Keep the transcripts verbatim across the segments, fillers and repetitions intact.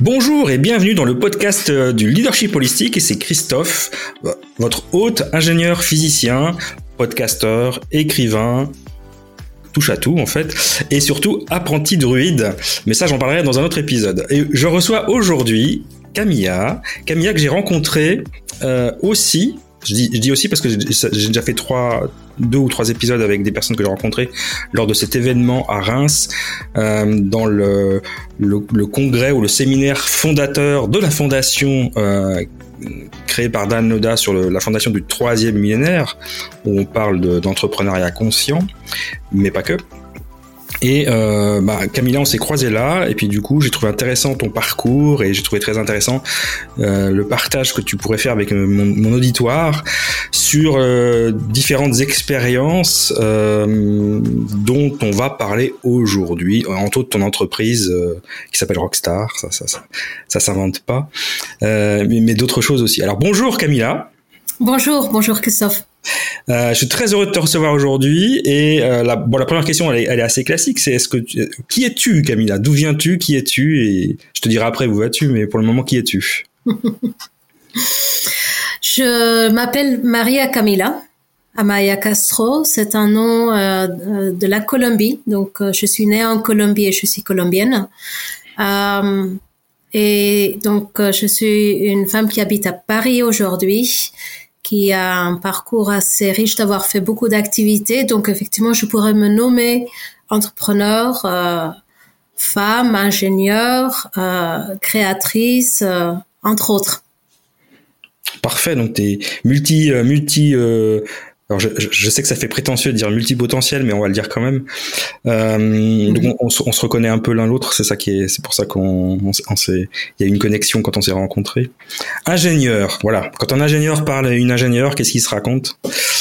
Bonjour et bienvenue dans le podcast du leadership holistique, et c'est Christophe, votre hôte, ingénieur physicien, podcasteur, écrivain, touche à tout en fait, et surtout apprenti druide, mais ça j'en parlerai dans un autre épisode. Et je reçois aujourd'hui Camilla, Camilla que j'ai rencontrée euh, aussi, je dis, je dis aussi parce que j'ai, j'ai déjà fait trois, deux ou trois épisodes avec des personnes que j'ai rencontrées lors de cet événement à Reims, euh, dans le, le, le congrès ou le séminaire fondateur de la fondation euh, créée par Dan Noda sur le, la fondation du troisième millénaire, où on parle de, d'entrepreneuriat conscient, mais pas que. Et euh, bah, Camilla, on s'est croisés là, et puis du coup, j'ai trouvé intéressant ton parcours, et j'ai trouvé très intéressant euh, le partage que tu pourrais faire avec mon, mon auditoire sur euh, différentes expériences euh, dont on va parler aujourd'hui, entre autres ton entreprise euh, qui s'appelle Rockstar, ça, ça, ça, ça s'invente pas, euh, mais, mais d'autres choses aussi. Alors bonjour Camilla. Bonjour, bonjour Christophe. Euh, je suis très heureux de te recevoir aujourd'hui, et euh, la, bon, la première question elle est, elle est assez classique, c'est est-ce que tu, qui es-tu Camilla, d'où viens-tu, qui es-tu, et je te dirai après où vas-tu, mais pour le moment qui es-tu? Je m'appelle Maria Camila Amaya Castro, c'est un nom euh, de la Colombie, donc euh, je suis née en Colombie et je suis colombienne, euh, et donc euh, je suis une femme qui habite à Paris aujourd'hui, qui a un parcours assez riche d'avoir fait beaucoup d'activités. Donc, effectivement, je pourrais me nommer entrepreneur, euh, femme, ingénieure, euh, créatrice, euh, entre autres. Parfait. Donc, t'es multi, euh, multi, euh, alors je, je sais que ça fait prétentieux de dire multipotentiel, mais on va le dire quand même. Euh, mm-hmm. Donc, on, on, on se reconnaît un peu l'un l'autre. C'est ça qui est, c'est pour ça qu'on, on, on s'est, il y a une connexion quand on s'est rencontrés. Ingénieur. Voilà. Quand un ingénieur parle à une ingénieure, qu'est-ce qu'il se raconte?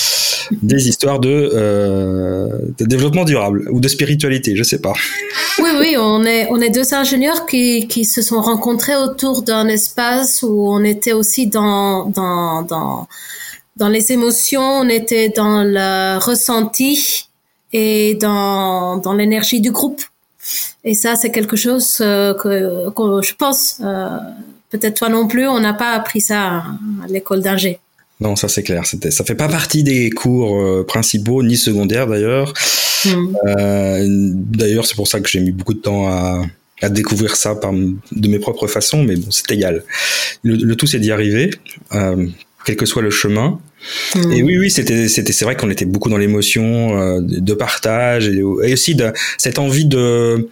Des histoires de, euh, de développement durable ou de spiritualité, je sais pas. Oui, oui, on est, on est deux ingénieurs qui, qui se sont rencontrés autour d'un espace où on était aussi dans, dans, dans, dans les émotions, on était dans le ressenti et dans, dans l'énergie du groupe. Et ça, c'est quelque chose euh, que, que je pense, euh, peut-être toi non plus, on n'a pas appris ça à, à l'école d'ingé. Non, ça c'est clair. C'était, ça fait pas partie des cours euh, principaux ni secondaires d'ailleurs. Mmh. Euh, d'ailleurs, c'est pour ça que j'ai mis beaucoup de temps à, à découvrir ça par, de mes propres façons, mais bon, c'est égal. Le, le tout, c'est d'y arriver, euh, quel que soit le chemin. Mmh. Et oui, oui, c'était, c'était, c'est vrai qu'on était beaucoup dans l'émotion euh, de partage et, et aussi de cette envie de.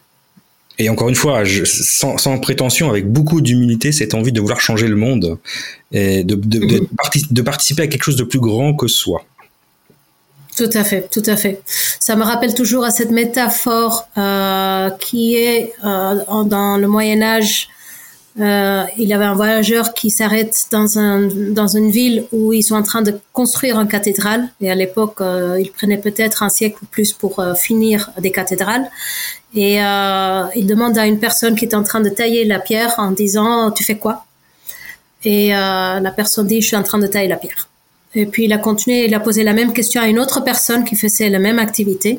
Et encore une fois, je, sans, sans prétention, avec beaucoup d'humilité, cette envie de vouloir changer le monde et de, de, de, de, de participer à quelque chose de plus grand que soi. Tout à fait, tout à fait. Ça me rappelle toujours à cette métaphore euh, qui est euh, dans le Moyen-Âge. Euh, il y avait un voyageur qui s'arrête dans un dans une ville où ils sont en train de construire une cathédrale, et à l'époque euh, il prenait peut-être un siècle ou plus pour euh, finir des cathédrales, et euh, il demande à une personne qui est en train de tailler la pierre en disant tu fais quoi? Et euh, la personne dit je suis en train de tailler la pierre. Et puis il a continué, il a posé la même question à une autre personne qui faisait la même activité.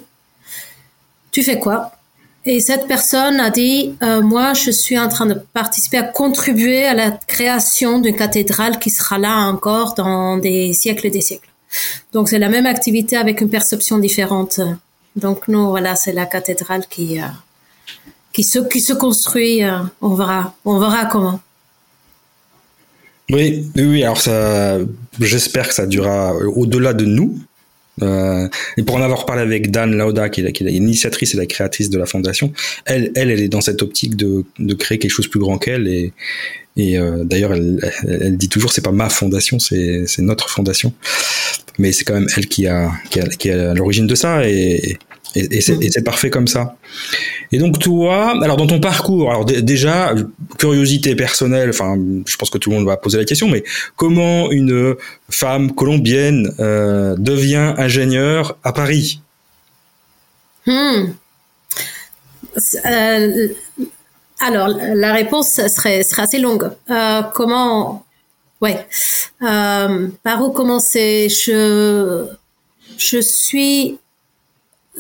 Tu fais quoi? Et cette personne a dit, euh, moi, je suis en train de participer, à contribuer à la création d'une cathédrale qui sera là encore dans des siècles et des siècles. Donc, c'est la même activité avec une perception différente. Donc, nous, voilà, c'est la cathédrale qui, euh, qui se, qui se construit. Euh, on verra, on verra comment. Oui, oui, oui. Alors ça, j'espère que ça durera au-delà de nous. Euh, et pour en avoir parlé avec Dan Lauda, qui est, qui est l'initiatrice et la créatrice de la fondation, elle, elle, elle est dans cette optique de, de créer quelque chose de plus grand qu'elle. Et, et euh, d'ailleurs, elle, elle, elle dit toujours, c'est pas ma fondation, c'est, c'est notre fondation. Mais c'est quand même elle qui a, qui a, qui est à l'origine de ça. Et, et, et, c'est, et c'est parfait comme ça. Et donc toi, alors dans ton parcours, alors d- déjà curiosité personnelle, enfin je pense que tout le monde va poser la question, mais comment une femme colombienne euh, devient ingénieure à Paris? Hmm. Euh, alors la réponse serait, serait assez longue. Euh, comment? Ouais. Euh, par où commencer? Je je suis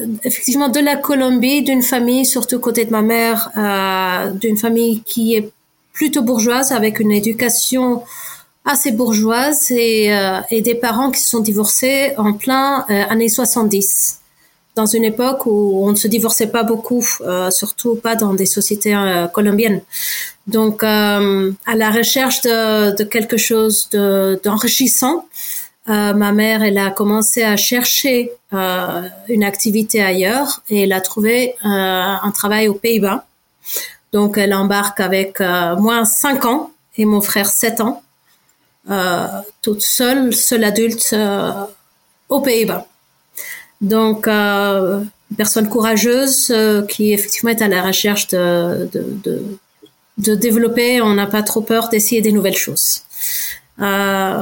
effectivement de la Colombie, d'une famille, surtout côté de ma mère, euh, d'une famille qui est plutôt bourgeoise, avec une éducation assez bourgeoise et, euh, et des parents qui se sont divorcés en plein euh, années soixante-dix, dans une époque où on ne se divorçait pas beaucoup, euh, surtout pas dans des sociétés euh, colombiennes. Donc, euh, à la recherche de, de quelque chose de, d'enrichissant, euh, ma mère, elle a commencé à chercher euh, une activité ailleurs et elle a trouvé euh, un travail aux Pays-Bas. Donc, elle embarque avec euh, moi cinq ans et mon frère sept ans. Euh, toute seule, seule adulte euh, aux Pays-Bas. Donc, euh, une personne courageuse euh, qui effectivement est à la recherche de, de, de, de développer. On n'a pas trop peur d'essayer des nouvelles choses. Euh,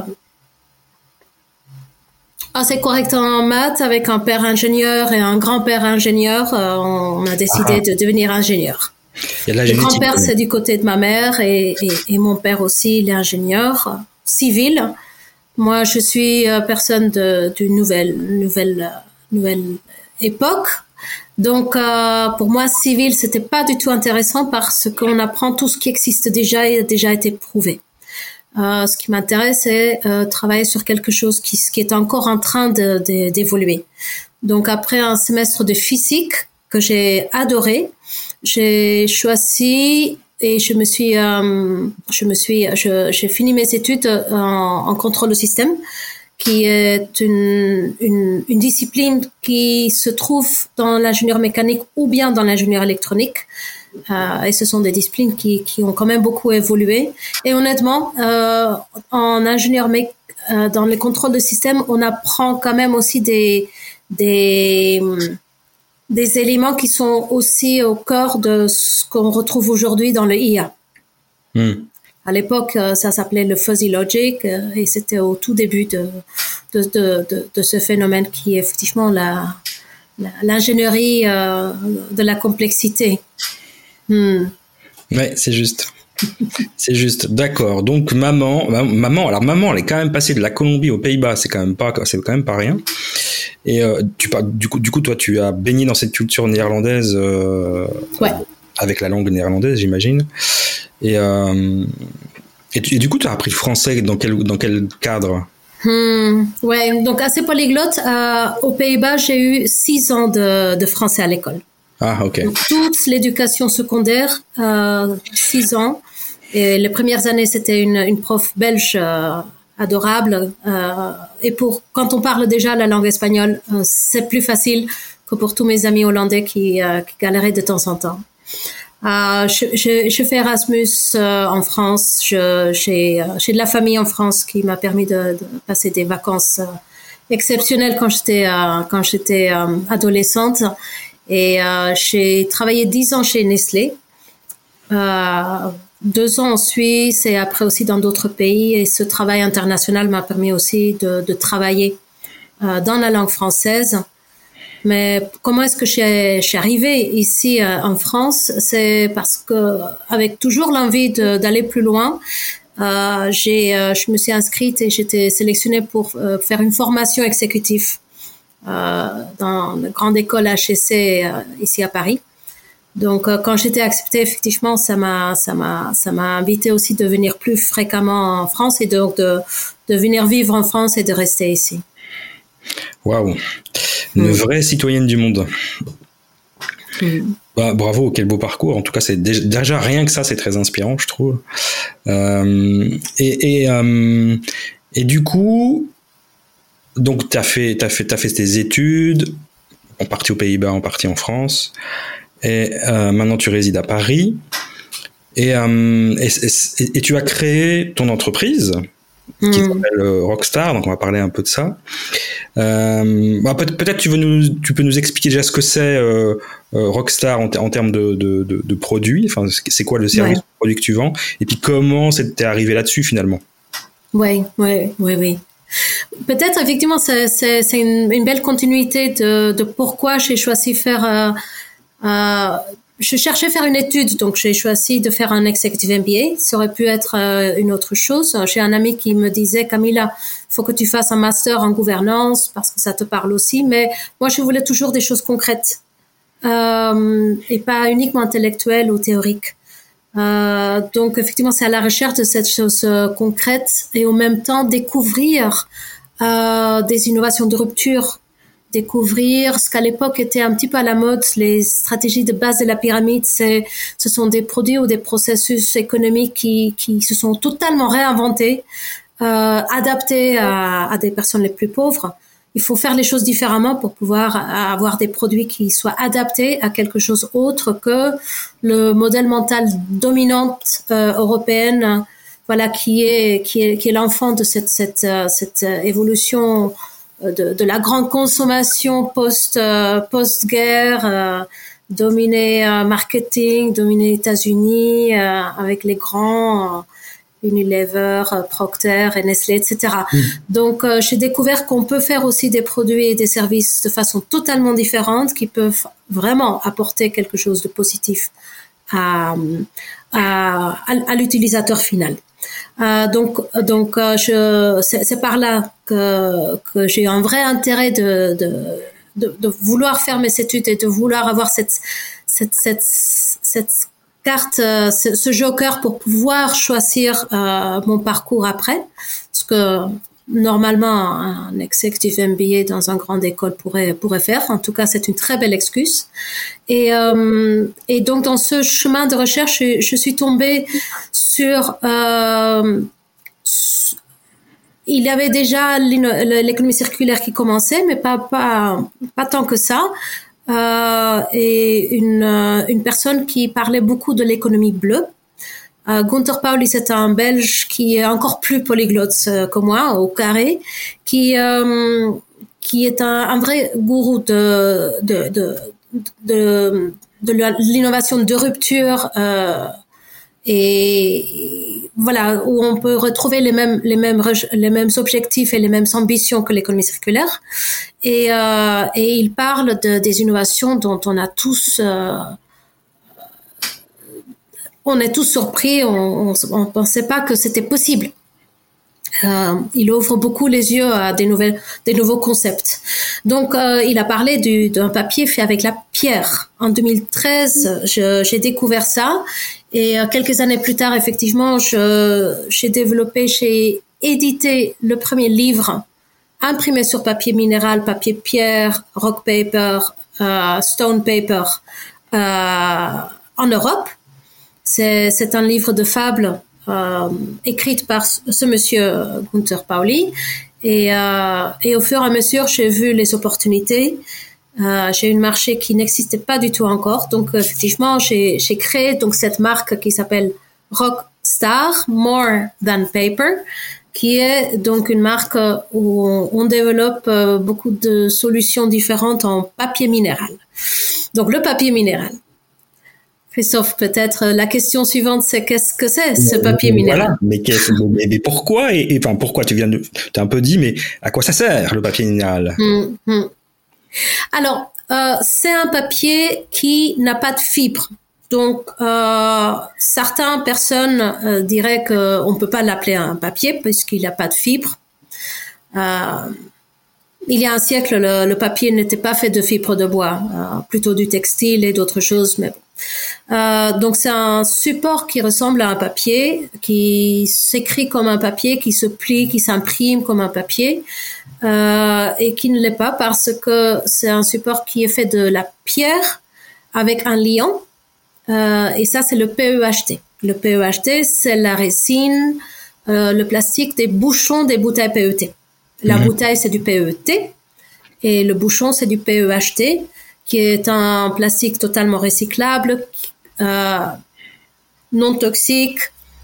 assez correct en maths, avec un père ingénieur et un grand-père ingénieur. Euh, on a décidé ah. de devenir ingénieur. Le grand-père, c'est du côté de ma mère et, et, et mon père aussi, il est ingénieur civil. Moi, je suis euh, personne de d'une nouvelle nouvelle nouvelle époque. Donc, euh, pour moi, civil, c'était pas du tout intéressant parce qu'on apprend tout ce qui existe déjà et a déjà été prouvé. Euh, ce qui m'intéresse, c'est euh, travailler sur quelque chose qui qui est encore en train de, de d'évoluer. Donc, après un semestre de physique que j'ai adoré, j'ai choisi et je me suis, euh, je me suis, je, j'ai fini mes études en, en contrôle de système, qui est une, une, une discipline qui se trouve dans l'ingénieur mécanique ou bien dans l'ingénieur électronique. Euh, et ce sont des disciplines qui, qui ont quand même beaucoup évolué. Et honnêtement, euh, en ingénieur mé- euh, dans les contrôles de système, on apprend quand même aussi des, des, des éléments qui sont aussi au cœur de ce qu'on retrouve aujourd'hui dans le I A. Mm. À l'époque, ça s'appelait le fuzzy logic et c'était au tout début de, de, de, de, de ce phénomène qui est effectivement la, la, l'ingénierie euh, de la complexité. Mm. Ouais, c'est juste. C'est juste, d'accord. Donc maman, maman, alors maman, elle est quand même passée de la Colombie aux Pays-Bas, c'est quand même pas, c'est quand même pas rien. Et euh, tu parles, du coup, du coup, toi, tu as baigné dans cette culture néerlandaise, euh, ouais. avec la langue néerlandaise, j'imagine. Et, euh, et, tu, et du coup, tu as appris le français dans quel, dans quel cadre? Hmm, ouais, donc assez polyglotte. Euh, aux Pays-Bas, j'ai eu six ans de, de français à l'école. Ah, ok. Donc, toute l'éducation secondaire, euh, six ans. Et les premières années, c'était une, une prof belge euh, adorable. Euh, et pour quand on parle déjà la langue espagnole, euh, c'est plus facile que pour tous mes amis hollandais qui, euh, qui galéraient de temps en temps. Euh, je, je, je fais Erasmus euh, en France. Je, j'ai, euh, j'ai de la famille en France qui m'a permis de, de passer des vacances euh, exceptionnelles quand j'étais euh, quand j'étais euh, adolescente. Et euh, j'ai travaillé dix ans chez Nestlé, euh, deux ans en Suisse et après aussi dans d'autres pays. Et ce travail international m'a permis aussi de, de travailler euh, dans la langue française. Mais comment est-ce que je suis arrivée ici euh, en France? C'est parce que avec toujours l'envie de, d'aller plus loin, euh, j'ai, euh, je me suis inscrite et j'étais sélectionnée pour euh, faire une formation exécutive. Euh, dans la grande école H E C euh, ici à Paris. Donc euh, quand j'étais acceptée, effectivement, ça m'a ça m'a ça m'a invité aussi de venir plus fréquemment en France et donc de de venir vivre en France et de rester ici. Waouh, une mmh. vraie citoyenne du monde. Mmh. Bah, bravo, quel beau parcours. En tout cas, c'est déjà, déjà rien que ça, c'est très inspirant, je trouve. Euh, et et euh, et du coup. Donc, t'as fait, t'as fait, t'as fait tes études, en partie aux Pays-Bas, en partie en France, et euh, maintenant tu résides à Paris, et, euh, et, et, et tu as créé ton entreprise qui mmh. s'appelle Rockstar. Donc, on va parler un peu de ça. Euh, bah, peut- peut-être tu veux nous, tu peux nous expliquer déjà ce que c'est euh, euh, Rockstar en, t- en termes de, de, de, de produits. Enfin, c'est quoi le service, ouais. le produit que tu vends, et puis comment t'es arrivé là-dessus finalement. Oui, oui, oui, oui. Peut-être effectivement c'est, c'est, c'est une, une belle continuité de, de pourquoi j'ai choisi faire euh, euh, je cherchais faire une étude, donc j'ai choisi de faire un executive M B A. Ça aurait pu être euh, une autre chose. J'ai un ami qui me disait, Camilla, faut que tu fasses un master en gouvernance parce que ça te parle aussi, mais moi je voulais toujours des choses concrètes euh, et pas uniquement intellectuelles ou théoriques. Euh, donc effectivement, c'est à la recherche de cette chose euh, concrète et en même temps découvrir euh, des innovations de rupture, découvrir ce qu'à l'époque était un petit peu à la mode, les stratégies de base de la pyramide. C'est, ce sont des produits ou des processus économiques qui, qui se sont totalement réinventés, euh, adaptés à, à des personnes les plus pauvres. Il faut faire les choses différemment pour pouvoir avoir des produits qui soient adaptés à quelque chose autre que le modèle mental dominant euh, européenne, voilà, qui est qui est qui est l'enfant de cette cette cette évolution de de la grande consommation post euh, post-guerre, euh, dominé euh, marketing, dominé États-Unis euh, avec les grands euh, Unilever, Procter et Nestlé, et cetera. Mmh. Donc, euh, j'ai découvert qu'on peut faire aussi des produits et des services de façon totalement différente qui peuvent vraiment apporter quelque chose de positif à, à, à, à l'utilisateur final. Euh, donc, donc, euh, je, c'est, c'est par là que, que j'ai un vrai intérêt de, de, de, de vouloir faire mes études et de vouloir avoir cette, cette, cette, cette carte, euh, ce, ce joker pour pouvoir choisir euh, mon parcours après, ce que normalement un executive M B A dans une grande école pourrait pourrait faire. En tout cas, c'est une très belle excuse. Et euh, et donc dans ce chemin de recherche, je, je suis tombée sur euh, il y avait déjà l'économie circulaire qui commençait, mais pas pas pas tant que ça. Euh, et une une personne qui parlait beaucoup de l'économie bleue. Euh, Gunther Pauli, c'est un Belge qui est encore plus polyglotte euh, que moi, au carré, qui euh, qui est un, un vrai gourou de de de de, de l'innovation de rupture euh, et voilà, où on peut retrouver les mêmes les mêmes les mêmes objectifs et les mêmes ambitions que l'économie circulaire. Et euh, et il parle de des innovations dont on a tous euh, on est tous surpris, on on, on pensait pas que c'était possible. Euh, il ouvre beaucoup les yeux à des nouvelles, des nouveaux concepts. Donc, euh, il a parlé du, d'un papier fait avec la pierre. En deux mille treize, je, j'ai découvert ça, et euh, quelques années plus tard, effectivement, je, j'ai développé, j'ai édité le premier livre imprimé sur papier minéral, papier pierre, rock paper, euh, stone paper euh, en Europe. C'est, c'est un livre de fables. Euh, écrite par ce monsieur Gunther Pauli, et, euh, et au fur et à mesure j'ai vu les opportunités. Euh, j'ai un marché qui n'existait pas du tout encore, donc effectivement j'ai, j'ai créé donc cette marque qui s'appelle Rockstar More Than Paper, qui est donc une marque où on, on développe beaucoup de solutions différentes en papier minéral. Donc le papier minéral. Christophe, peut-être la question suivante, c'est qu'est-ce que c'est ce papier minéral? Voilà, mais, qu'est-ce, mais, mais pourquoi et, et enfin pourquoi tu viens de, t'as un peu dit, mais à quoi ça sert le papier minéral? Hum, hum. Alors, euh, c'est un papier qui n'a pas de fibres. Donc, euh, certaines personnes euh, diraient qu'on ne peut pas l'appeler un papier puisqu'il n'a pas de fibres. Euh, il y a un siècle, le, le papier n'était pas fait de fibres de bois, euh, plutôt du textile et d'autres choses, mais bon. Euh, donc c'est un support qui ressemble à un papier, qui s'écrit comme un papier, qui se plie, qui s'imprime comme un papier, euh, et qui ne l'est pas parce que c'est un support qui est fait de la pierre avec un liant, euh, et ça c'est le P E H T. Le P E H T, c'est la résine, euh, le plastique des bouchons des bouteilles P E T. La mmh. bouteille c'est du P E T et le bouchon c'est du P E H T, qui est un plastique totalement recyclable, euh, non toxique,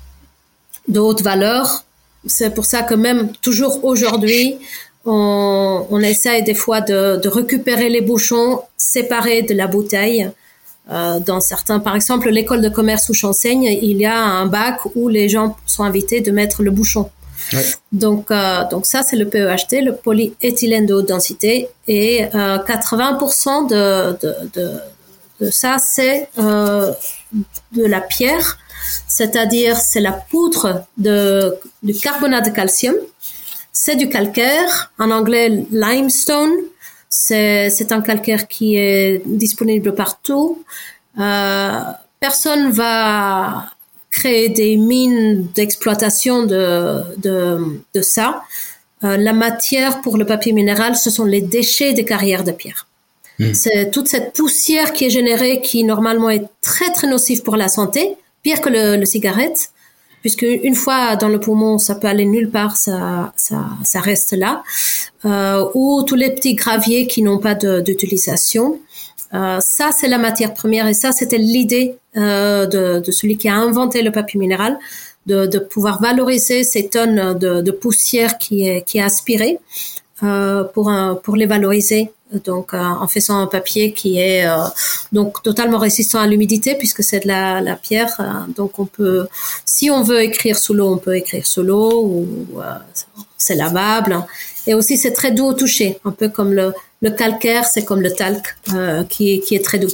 de haute valeur. C'est pour ça que même toujours aujourd'hui, on, on essaye des fois de, de récupérer les bouchons séparés de la bouteille. Euh, dans certains, par exemple, l'école de commerce où j'enseigne, il y a un bac où les gens sont invités de mettre le bouchon. Ouais. Donc, euh, donc ça, c'est le P E H T, le polyéthylène de haute densité, et euh, quatre-vingts pour cent de, de, de, de ça, c'est euh, de la pierre, c'est-à-dire c'est la poudre de, du carbonate de calcium, c'est du calcaire, en anglais limestone, c'est, c'est un calcaire qui est disponible partout. Euh, personne va créer des mines d'exploitation de, de, de ça. Euh, la matière pour le papier minéral, ce sont les déchets des carrières de pierre. Mmh. C'est toute cette poussière qui est générée, qui normalement est très très nocive pour la santé, pire que le, le cigarette, puisque une fois dans le poumon, ça peut aller nulle part, ça ça ça reste là. Euh, ou tous les petits graviers qui n'ont pas de, d'utilisation. Euh, ça, c'est la matière première, et ça, c'était l'idée euh, de, de celui qui a inventé le papier minéral, de, de pouvoir valoriser ces tonnes de, de poussière qui est qui est aspirée euh, pour un, pour les valoriser. Donc, euh, en faisant un papier qui est euh, donc totalement résistant à l'humidité, puisque c'est de la, la pierre. Euh, donc, on peut, si on veut écrire sous l'eau, on peut écrire sous l'eau, ou euh, c'est lavable. Et aussi, c'est très doux au toucher, un peu comme le, le calcaire, c'est comme le talc, euh, qui est qui est très doux.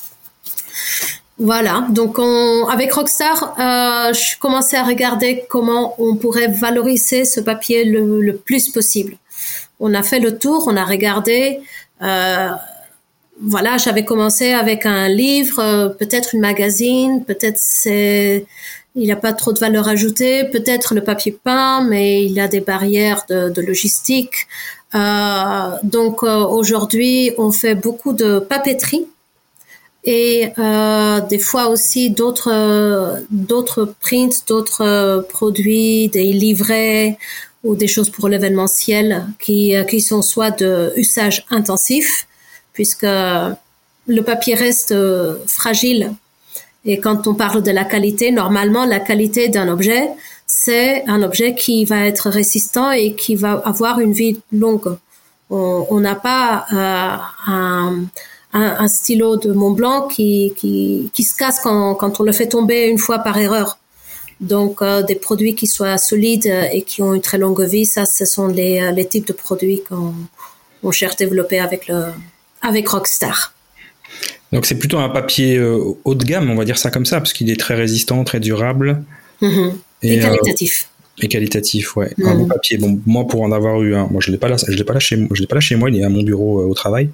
Voilà. Donc, on, avec Rockstar, euh, je commençais à regarder comment on pourrait valoriser ce papier le, le plus possible. On a fait le tour, on a regardé. Euh, voilà, j'avais commencé avec un livre, euh, peut-être une magazine, peut-être c'est, il n'a pas trop de valeur ajoutée, peut-être le papier peint, mais il a des barrières de, de logistique. Euh, donc euh, aujourd'hui, on fait beaucoup de papeterie et euh, des fois aussi d'autres euh, d'autres prints, d'autres euh, produits, des livrets ou des choses pour l'événementiel qui qui sont soit de usage intensif, puisque le papier reste euh, fragile. Et quand on parle de la qualité, normalement, la qualité d'un objet, c'est un objet qui va être résistant et qui va avoir une vie longue. On n'a pas euh, un, un, un stylo de Montblanc qui, qui, qui se casse quand, quand on le fait tomber une fois par erreur. Donc, euh, des produits qui soient solides et qui ont une très longue vie, ça, ce sont les, les types de produits qu'on on cherche à développer avec, le, avec Rockstar. Donc, c'est plutôt un papier euh, haut de gamme, on va dire ça comme ça, parce qu'il est très résistant, très durable. Mmh. Et, et qualitatif. Euh, et qualitatif, ouais. Mmh. Un bon papier. Bon, moi, pour en avoir eu un, moi, je l'ai pas là, je l'ai pas là chez moi, je l'ai pas là chez moi, il est à mon bureau euh, au travail.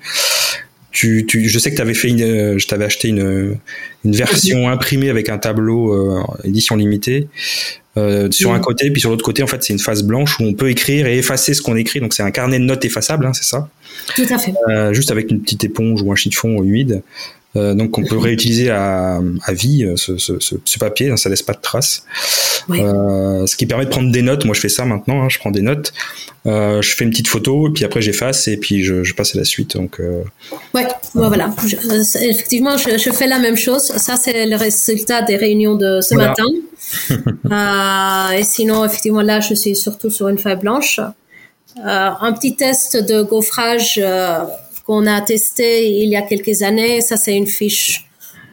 Tu, tu, je sais que tu avais fait une, euh, je t'avais acheté une, une version mmh. imprimée avec un tableau euh, édition limitée euh, sur mmh. un côté, puis sur l'autre côté, en fait, c'est une face blanche où on peut écrire et effacer ce qu'on écrit. Donc, c'est un carnet de notes effaçable, hein, c'est ça ? Tout à fait. Euh, juste avec une petite éponge ou un chiffon humide. Euh, donc, on peut réutiliser à, à vie ce, ce, ce, ce papier, hein, ça laisse pas de traces. Oui. Euh, ce qui permet de prendre des notes. Moi, je fais ça maintenant. Hein, je prends des notes. Euh, je fais une petite photo, et puis après, j'efface et puis je, je passe à la suite. Donc, euh... ouais, ouais, voilà. Je, euh, effectivement, je, je fais la même chose. Ça, c'est le résultat des réunions de ce voilà. matin. euh, et sinon, effectivement, là, je suis surtout sur une feuille blanche. Euh, un petit test de gaufrage euh, qu'on a testé il y a quelques années. Ça, c'est une fiche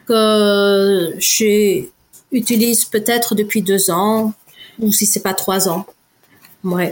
que j'utilise peut-être depuis deux ans, ou si c'est pas trois ans. Ouais.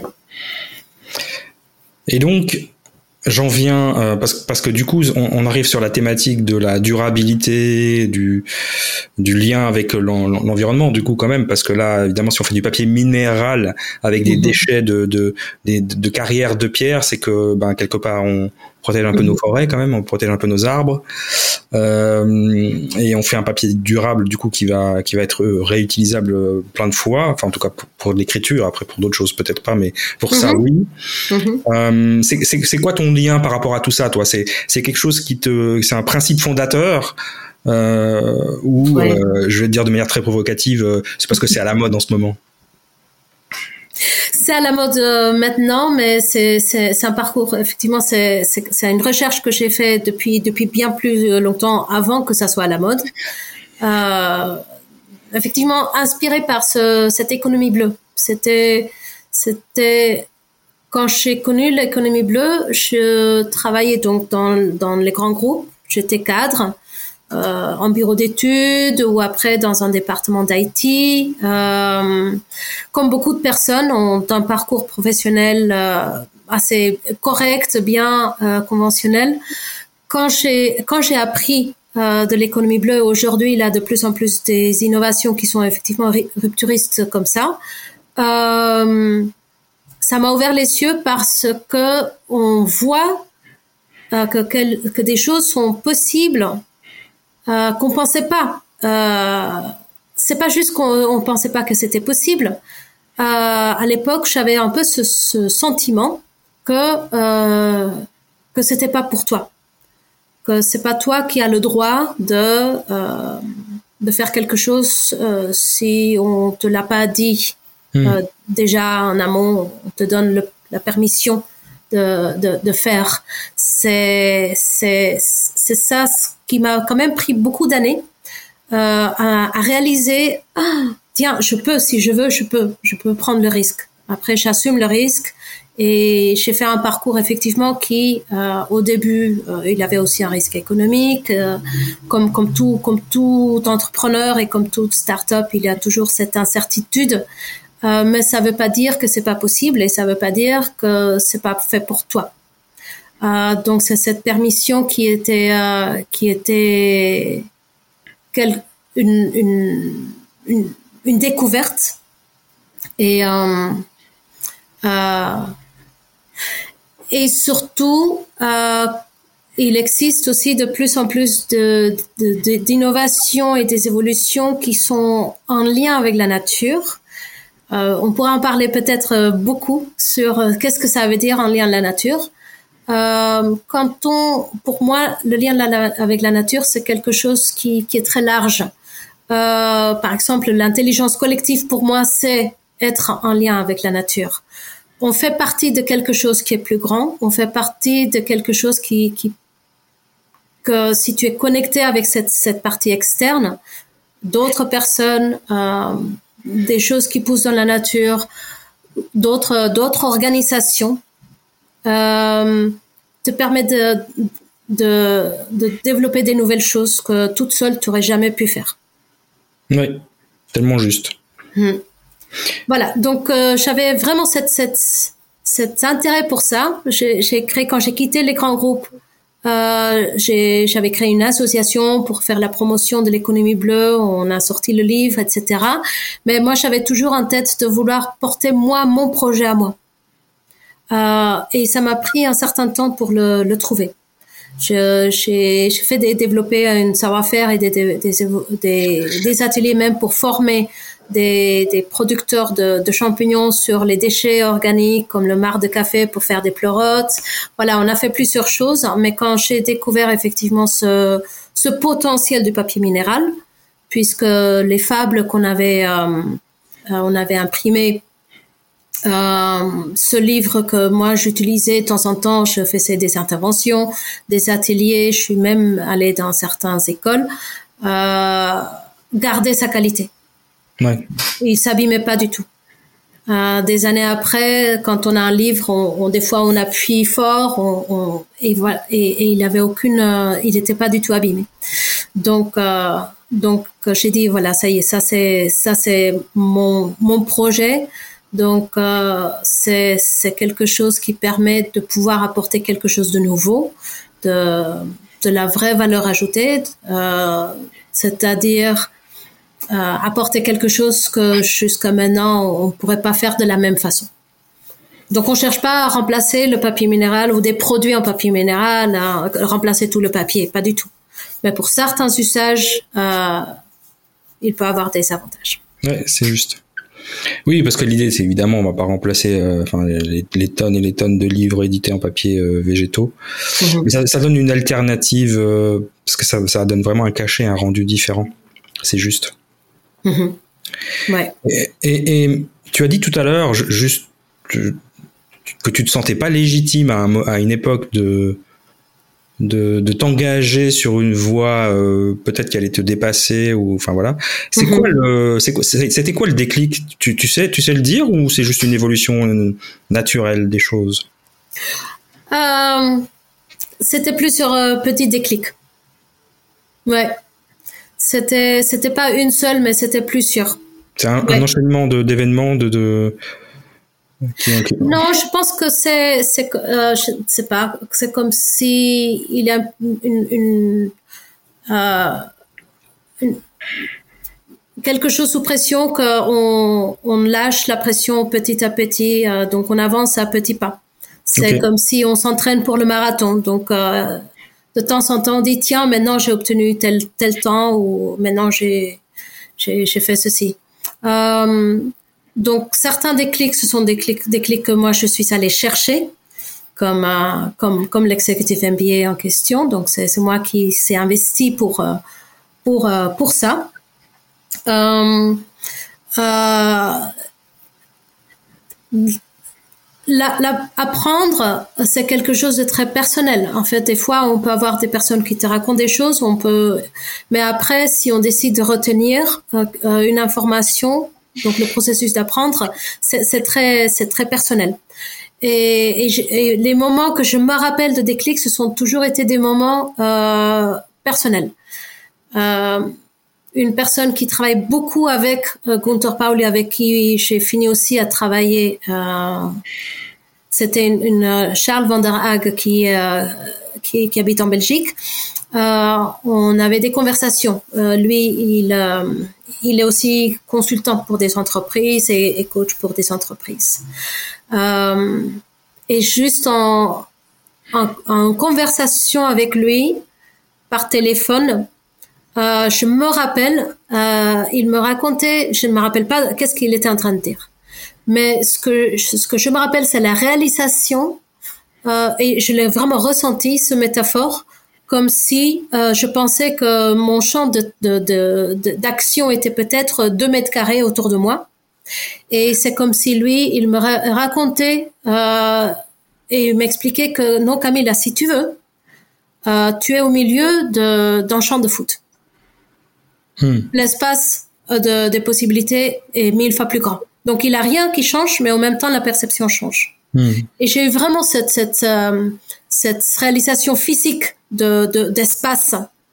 Et donc, j'en viens euh, parce, parce que du coup, on, on arrive sur la thématique de la durabilité, du, du lien avec l'en, l'environnement, du coup, quand même, parce que là, évidemment, si on fait du papier minéral avec des mmh. déchets de, de, de, de carrières de pierre, c'est que, ben, quelque part, on protège un peu mmh. nos forêts, quand même, on protège un peu nos arbres, euh, et on fait un papier durable, du coup, qui va, qui va être réutilisable plein de fois, enfin, en tout cas, pour, pour l'écriture, après, pour d'autres choses, peut-être pas, mais pour mmh. ça, oui. Mmh. Euh, c'est, c'est, c'est quoi ton lien par rapport à tout ça, toi? C'est, c'est quelque chose qui te, c'est un principe fondateur, euh, ou, ouais. euh, je vais te dire de manière très provocative, euh, c'est parce que c'est à la mode en ce moment. C'est à la mode euh, maintenant, mais c'est, c'est, c'est un parcours, effectivement, c'est, c'est, c'est une recherche que j'ai fait depuis, depuis bien plus longtemps avant que ça soit à la mode. Euh, effectivement, inspiré par ce, cette économie bleue. C'était, c'était, quand j'ai connu l'économie bleue, je travaillais donc dans, dans les grands groupes. J'étais cadre. Euh, en bureau d'études ou après dans un département d'I T. Euh, comme beaucoup de personnes ont un parcours professionnel euh, assez correct, bien euh, conventionnel. Quand j'ai quand j'ai appris euh, de l'économie bleue, aujourd'hui il y a de plus en plus des innovations qui sont effectivement rupturistes comme ça. Euh, ça m'a ouvert les yeux parce que on voit euh, que, que que des choses sont possibles. Euh, qu'on pensait pas euh, c'est pas juste qu'on on pensait pas que c'était possible. Euh, à l'époque, j'avais un peu ce, ce sentiment que euh, que c'était pas pour toi, que c'est pas toi qui as le droit de euh, de faire quelque chose euh, si on te l'a pas dit mmh. euh, déjà en amont, on te donne le, la permission de de, de faire. C'est c'est c'est ça ce qui m'a quand même pris beaucoup d'années euh, à, à réaliser. Ah, tiens, je peux, si je veux, je peux, je peux prendre le risque. Après, j'assume le risque et j'ai fait un parcours effectivement qui, euh, au début, euh, il avait aussi un risque économique, euh, comme comme tout comme tout entrepreneur et comme toute start-up, il y a toujours cette incertitude. Euh, mais ça veut pas dire que c'est pas possible et ça veut pas dire que c'est pas fait pour toi. Euh, donc c'est cette permission qui était euh, qui était quel, une, une une une découverte et euh, euh, et surtout euh, il existe aussi de plus en plus de, de, de d'innovations et des évolutions qui sont en lien avec la nature. Euh, on pourra en parler peut-être beaucoup sur euh, qu'est-ce que ça veut dire en lien avec la nature. Euh, quand on, pour moi, le lien de la, avec la nature, c'est quelque chose qui, qui est très large. Euh, par exemple, l'intelligence collective, pour moi, c'est être en lien avec la nature. On fait partie de quelque chose qui est plus grand. On fait partie de quelque chose qui, qui que si tu es connecté avec cette, cette partie externe, d'autres personnes, euh, des choses qui poussent dans la nature, d'autres d'autres organisations, euh, te permettent de, de de développer des nouvelles choses que toute seule tu n'aurais jamais pu faire. Oui, tellement juste. Mmh. Voilà, donc euh, j'avais vraiment cette cette cet intérêt pour ça. J'ai, j'ai créé quand j'ai quitté les grands groupes. Euh, j'ai, j'avais créé une association pour faire la promotion de l'économie bleue. On a sorti le livre, et cetera. Mais moi, j'avais toujours en tête de vouloir porter moi mon projet à moi. Euh, et ça m'a pris un certain temps pour le, le trouver. Je, j'ai, j'ai fait des, développer un savoir-faire et des, des, des, des ateliers même pour former des, des producteurs de, de champignons sur les déchets organiques comme le marc de café pour faire des pleurotes. Voilà, on a fait plusieurs choses, mais quand j'ai découvert effectivement ce, ce potentiel du papier minéral, puisque les fables qu'on avait, euh, on avait imprimées, euh, ce livre que moi j'utilisais de temps en temps, je faisais des interventions, des ateliers, je suis même allée dans certaines écoles, euh, garder sa qualité. Ouais. Il s'abîmait pas du tout. Euh, des années après, quand on a un livre, on, on des fois on appuie fort, on, on et voilà, et, et il avait aucune, euh, il n'était pas du tout abîmé. Donc, euh, donc j'ai dit voilà, ça y est, ça c'est, ça c'est mon mon projet. Donc euh, c'est c'est quelque chose qui permet de pouvoir apporter quelque chose de nouveau, de de la vraie valeur ajoutée, euh, c'est-à-dire Euh, apporter quelque chose que jusqu'à maintenant on pourrait pas faire de la même façon. Donc on cherche pas à remplacer le papier minéral ou des produits en papier minéral, à remplacer tout le papier, pas du tout. Mais pour certains usages, euh, il peut avoir des avantages. Ouais, c'est juste. Oui, parce que l'idée, c'est évidemment, on va pas remplacer, euh, enfin, les, les tonnes et les tonnes de livres édités en papier euh, végétaux, mmh. mais ça, ça donne une alternative euh, parce que ça, ça donne vraiment un cachet, un rendu différent. C'est juste. Mmh. Ouais. Et, et, et tu as dit tout à l'heure, juste que tu te sentais pas légitime à, un, à une époque de de, de t'engager sur une voie euh, peut-être qu'elle allait te dépasser ou enfin voilà. C'est mmh. quoi le c'est quoi c'était quoi le déclic? Tu tu sais tu sais le dire ou c'est juste une évolution naturelle des choses? Euh, c'était plus sur un petit déclic. Ouais. C'était, c'était pas une seule, mais c'était plusieurs. C'est un, ouais. un enchaînement de, d'événements, de, de... Okay, okay. Non, je pense que c'est, c'est, euh, je sais pas, c'est comme si il y a une, une, euh, une quelque chose sous pression qu'on, on lâche la pression petit à petit, euh, donc on avance à petits pas. C'est okay. Comme si on s'entraîne pour le marathon, donc. Euh, De temps en temps, on dit tiens, maintenant j'ai obtenu tel tel temps ou maintenant j'ai j'ai, j'ai fait ceci. Euh, donc certains déclics, ce sont des clics, des clics que moi je suis allée chercher, comme euh, comme comme l'executive M B A en question. Donc c'est c'est moi qui s'est investi pour euh, pour euh, pour ça. Euh, euh, La, la, apprendre, c'est quelque chose de très personnel. En fait, des fois, on peut avoir des personnes qui te racontent des choses, on peut, mais après, si on décide de retenir euh, une information, donc le processus d'apprendre, c'est, c'est très, c'est très personnel. Et, et, et les moments que je me rappelle de déclic, ce sont toujours été des moments euh, personnels. Euh, une personne qui travaille beaucoup avec euh, Gunther Pauli, avec qui j'ai fini aussi à travailler. Euh, c'était une, une Charles van der Haag qui, euh, qui qui habite en Belgique. Euh, on avait des conversations. Euh, lui, il euh, il est aussi consultant pour des entreprises et, et coach pour des entreprises. Euh, et juste en, en en conversation avec lui par téléphone. Euh, je me rappelle, euh, il me racontait, je ne me rappelle pas qu'est-ce qu'il était en train de dire, mais ce que ce que je me rappelle, c'est la réalisation, euh, et je l'ai vraiment ressenti, ce métaphore, comme si euh, je pensais que mon champ de, de, de, de d'action était peut-être deux mètres carrés autour de moi, et c'est comme si lui, il me ra- racontait euh, et il m'expliquait que non, Camilla, si tu veux, euh, tu es au milieu de d'un champ de foot. Hmm. L'espace de, des possibilités est mille fois plus grand. Donc, il n'y a rien qui change, mais en même temps, la perception change. Hmm. Et j'ai eu vraiment cette, cette, euh, cette réalisation physique de, de, d'espace.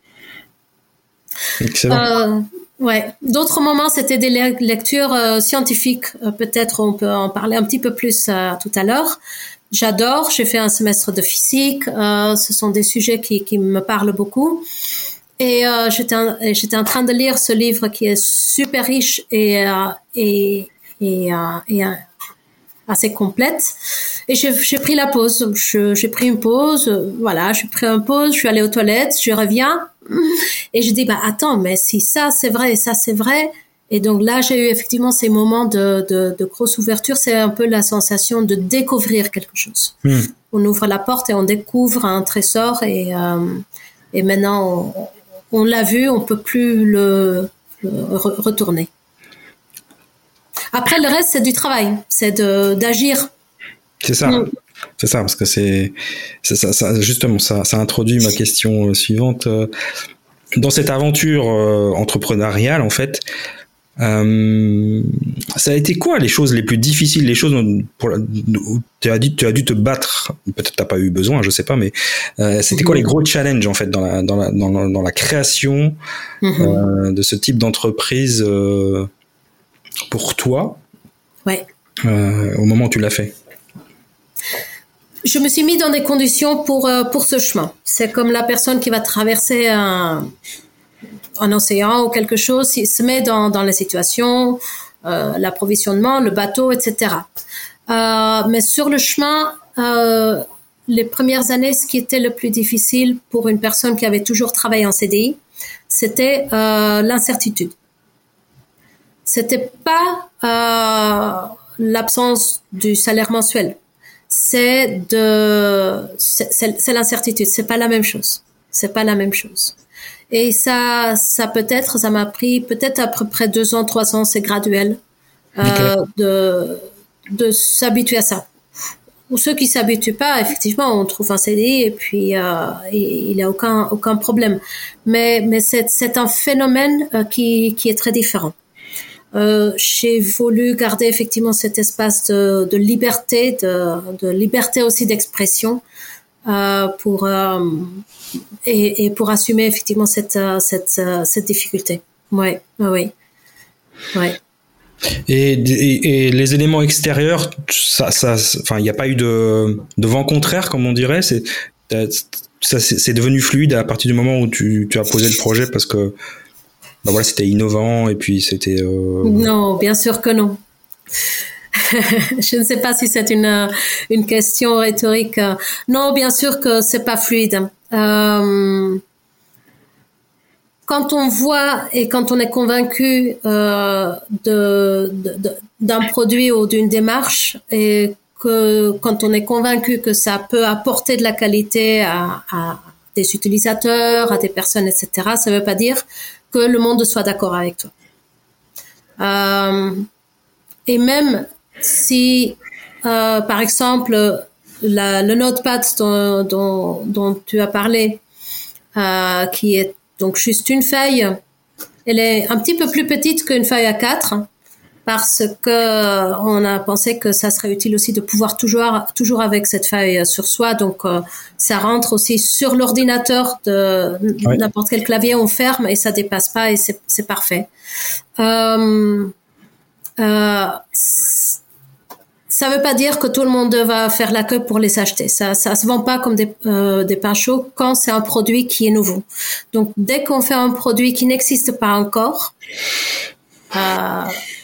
Excellent. Euh, ouais. D'autres moments, c'était des lectures euh, scientifiques. Euh, peut-être on peut en parler un petit peu plus euh, tout à l'heure. J'adore. J'ai fait un semestre de physique. Euh, ce sont des sujets qui, qui me parlent beaucoup. Et euh, j'étais en, j'étais en train de lire ce livre qui est super riche et euh, et et, euh, et euh, assez complète. Et j'ai, j'ai pris la pause. Je, j'ai pris une pause. Euh, voilà, j'ai pris une pause. Je suis allée aux toilettes. Je reviens et je dis bah attends, mais si ça c'est vrai et ça c'est vrai. Et donc là j'ai eu effectivement ces moments de de, de grosse ouverture. C'est un peu la sensation de découvrir quelque chose. Mmh. On ouvre la porte et on découvre un trésor et euh, et maintenant on, on l'a vu, on peut plus le, le re- retourner. Après, le reste, c'est du travail, c'est de, d'agir. C'est ça, mmh. c'est ça, parce que c'est, c'est ça, ça, justement, ça, ça introduit ma question suivante. Dans cette aventure euh, entrepreneuriale, en fait, euh, ça a été quoi les choses les plus difficiles, les choses pour où tu as dit tu as dû te battre, peut-être t'as pas eu besoin, je sais pas, mais euh, c'était quoi les gros challenges en fait dans la dans la dans la, dans la création mm-hmm. euh, de ce type d'entreprise euh, pour toi, ouais. euh, au moment où tu l'as fait? Je me suis mis dans des conditions pour euh, pour ce chemin. C'est comme la personne qui va traverser un un océan ou quelque chose, il se met dans, dans la situation, euh, l'approvisionnement, le bateau, et cetera. Euh, mais sur le chemin, euh, les premières années, ce qui était le plus difficile pour une personne qui avait toujours travaillé en C D I, c'était euh, l'incertitude. C'était pas euh, l'absence du salaire mensuel, c'est de, c'est, c'est, c'est l'incertitude. C'est pas la même chose. C'est pas la même chose. Et ça, ça peut-être, ça m'a pris peut-être à peu près deux ans, trois ans, c'est graduel, euh, okay. de, de s'habituer à ça. Ou ceux qui s'habituent pas, effectivement, on trouve un C D I et puis euh, il n'y a aucun aucun problème. Mais mais c'est c'est un phénomène euh, qui qui est très différent. Euh, j'ai voulu garder effectivement cet espace de de liberté, de de liberté aussi d'expression. Euh, pour euh, et, et pour assumer effectivement cette cette cette difficulté. Ouais, ouais, ouais. Et, et, et les éléments extérieurs, ça, ça, enfin, il n'y a pas eu de, de vent contraire, comme on dirait. C'est, ça, c'est devenu fluide à partir du moment où tu, tu as posé le projet parce que, bah voilà, c'était innovant et puis c'était. Euh... Non, bien sûr que non. Je ne sais pas si c'est une une question rhétorique. Non, bien sûr que c'est pas fluide. Euh, quand on voit et quand on est convaincu euh, de, de, de, d'un produit ou d'une démarche, et que quand on est convaincu que ça peut apporter de la qualité à, à des utilisateurs, à des personnes, et cetera, ça ne veut pas dire que le monde soit d'accord avec toi. Euh, et même si, euh, par exemple, la, le Notepad dont, dont, dont tu as parlé, euh, qui est donc juste une feuille, elle est un petit peu plus petite qu'une feuille A quatre, parce que on a pensé que ça serait utile aussi de pouvoir toujours toujours avec cette feuille sur soi. Donc euh, ça rentre aussi sur l'ordinateur de oui. N'importe quel clavier, on ferme et ça dépasse pas et c'est c'est parfait. Euh, euh, ça veut pas dire que tout le monde va faire la queue pour les acheter. Ça ça se vend pas comme des euh, des pains chauds quand c'est un produit qui est nouveau. Donc dès qu'on fait un produit qui n'existe pas encore, euh,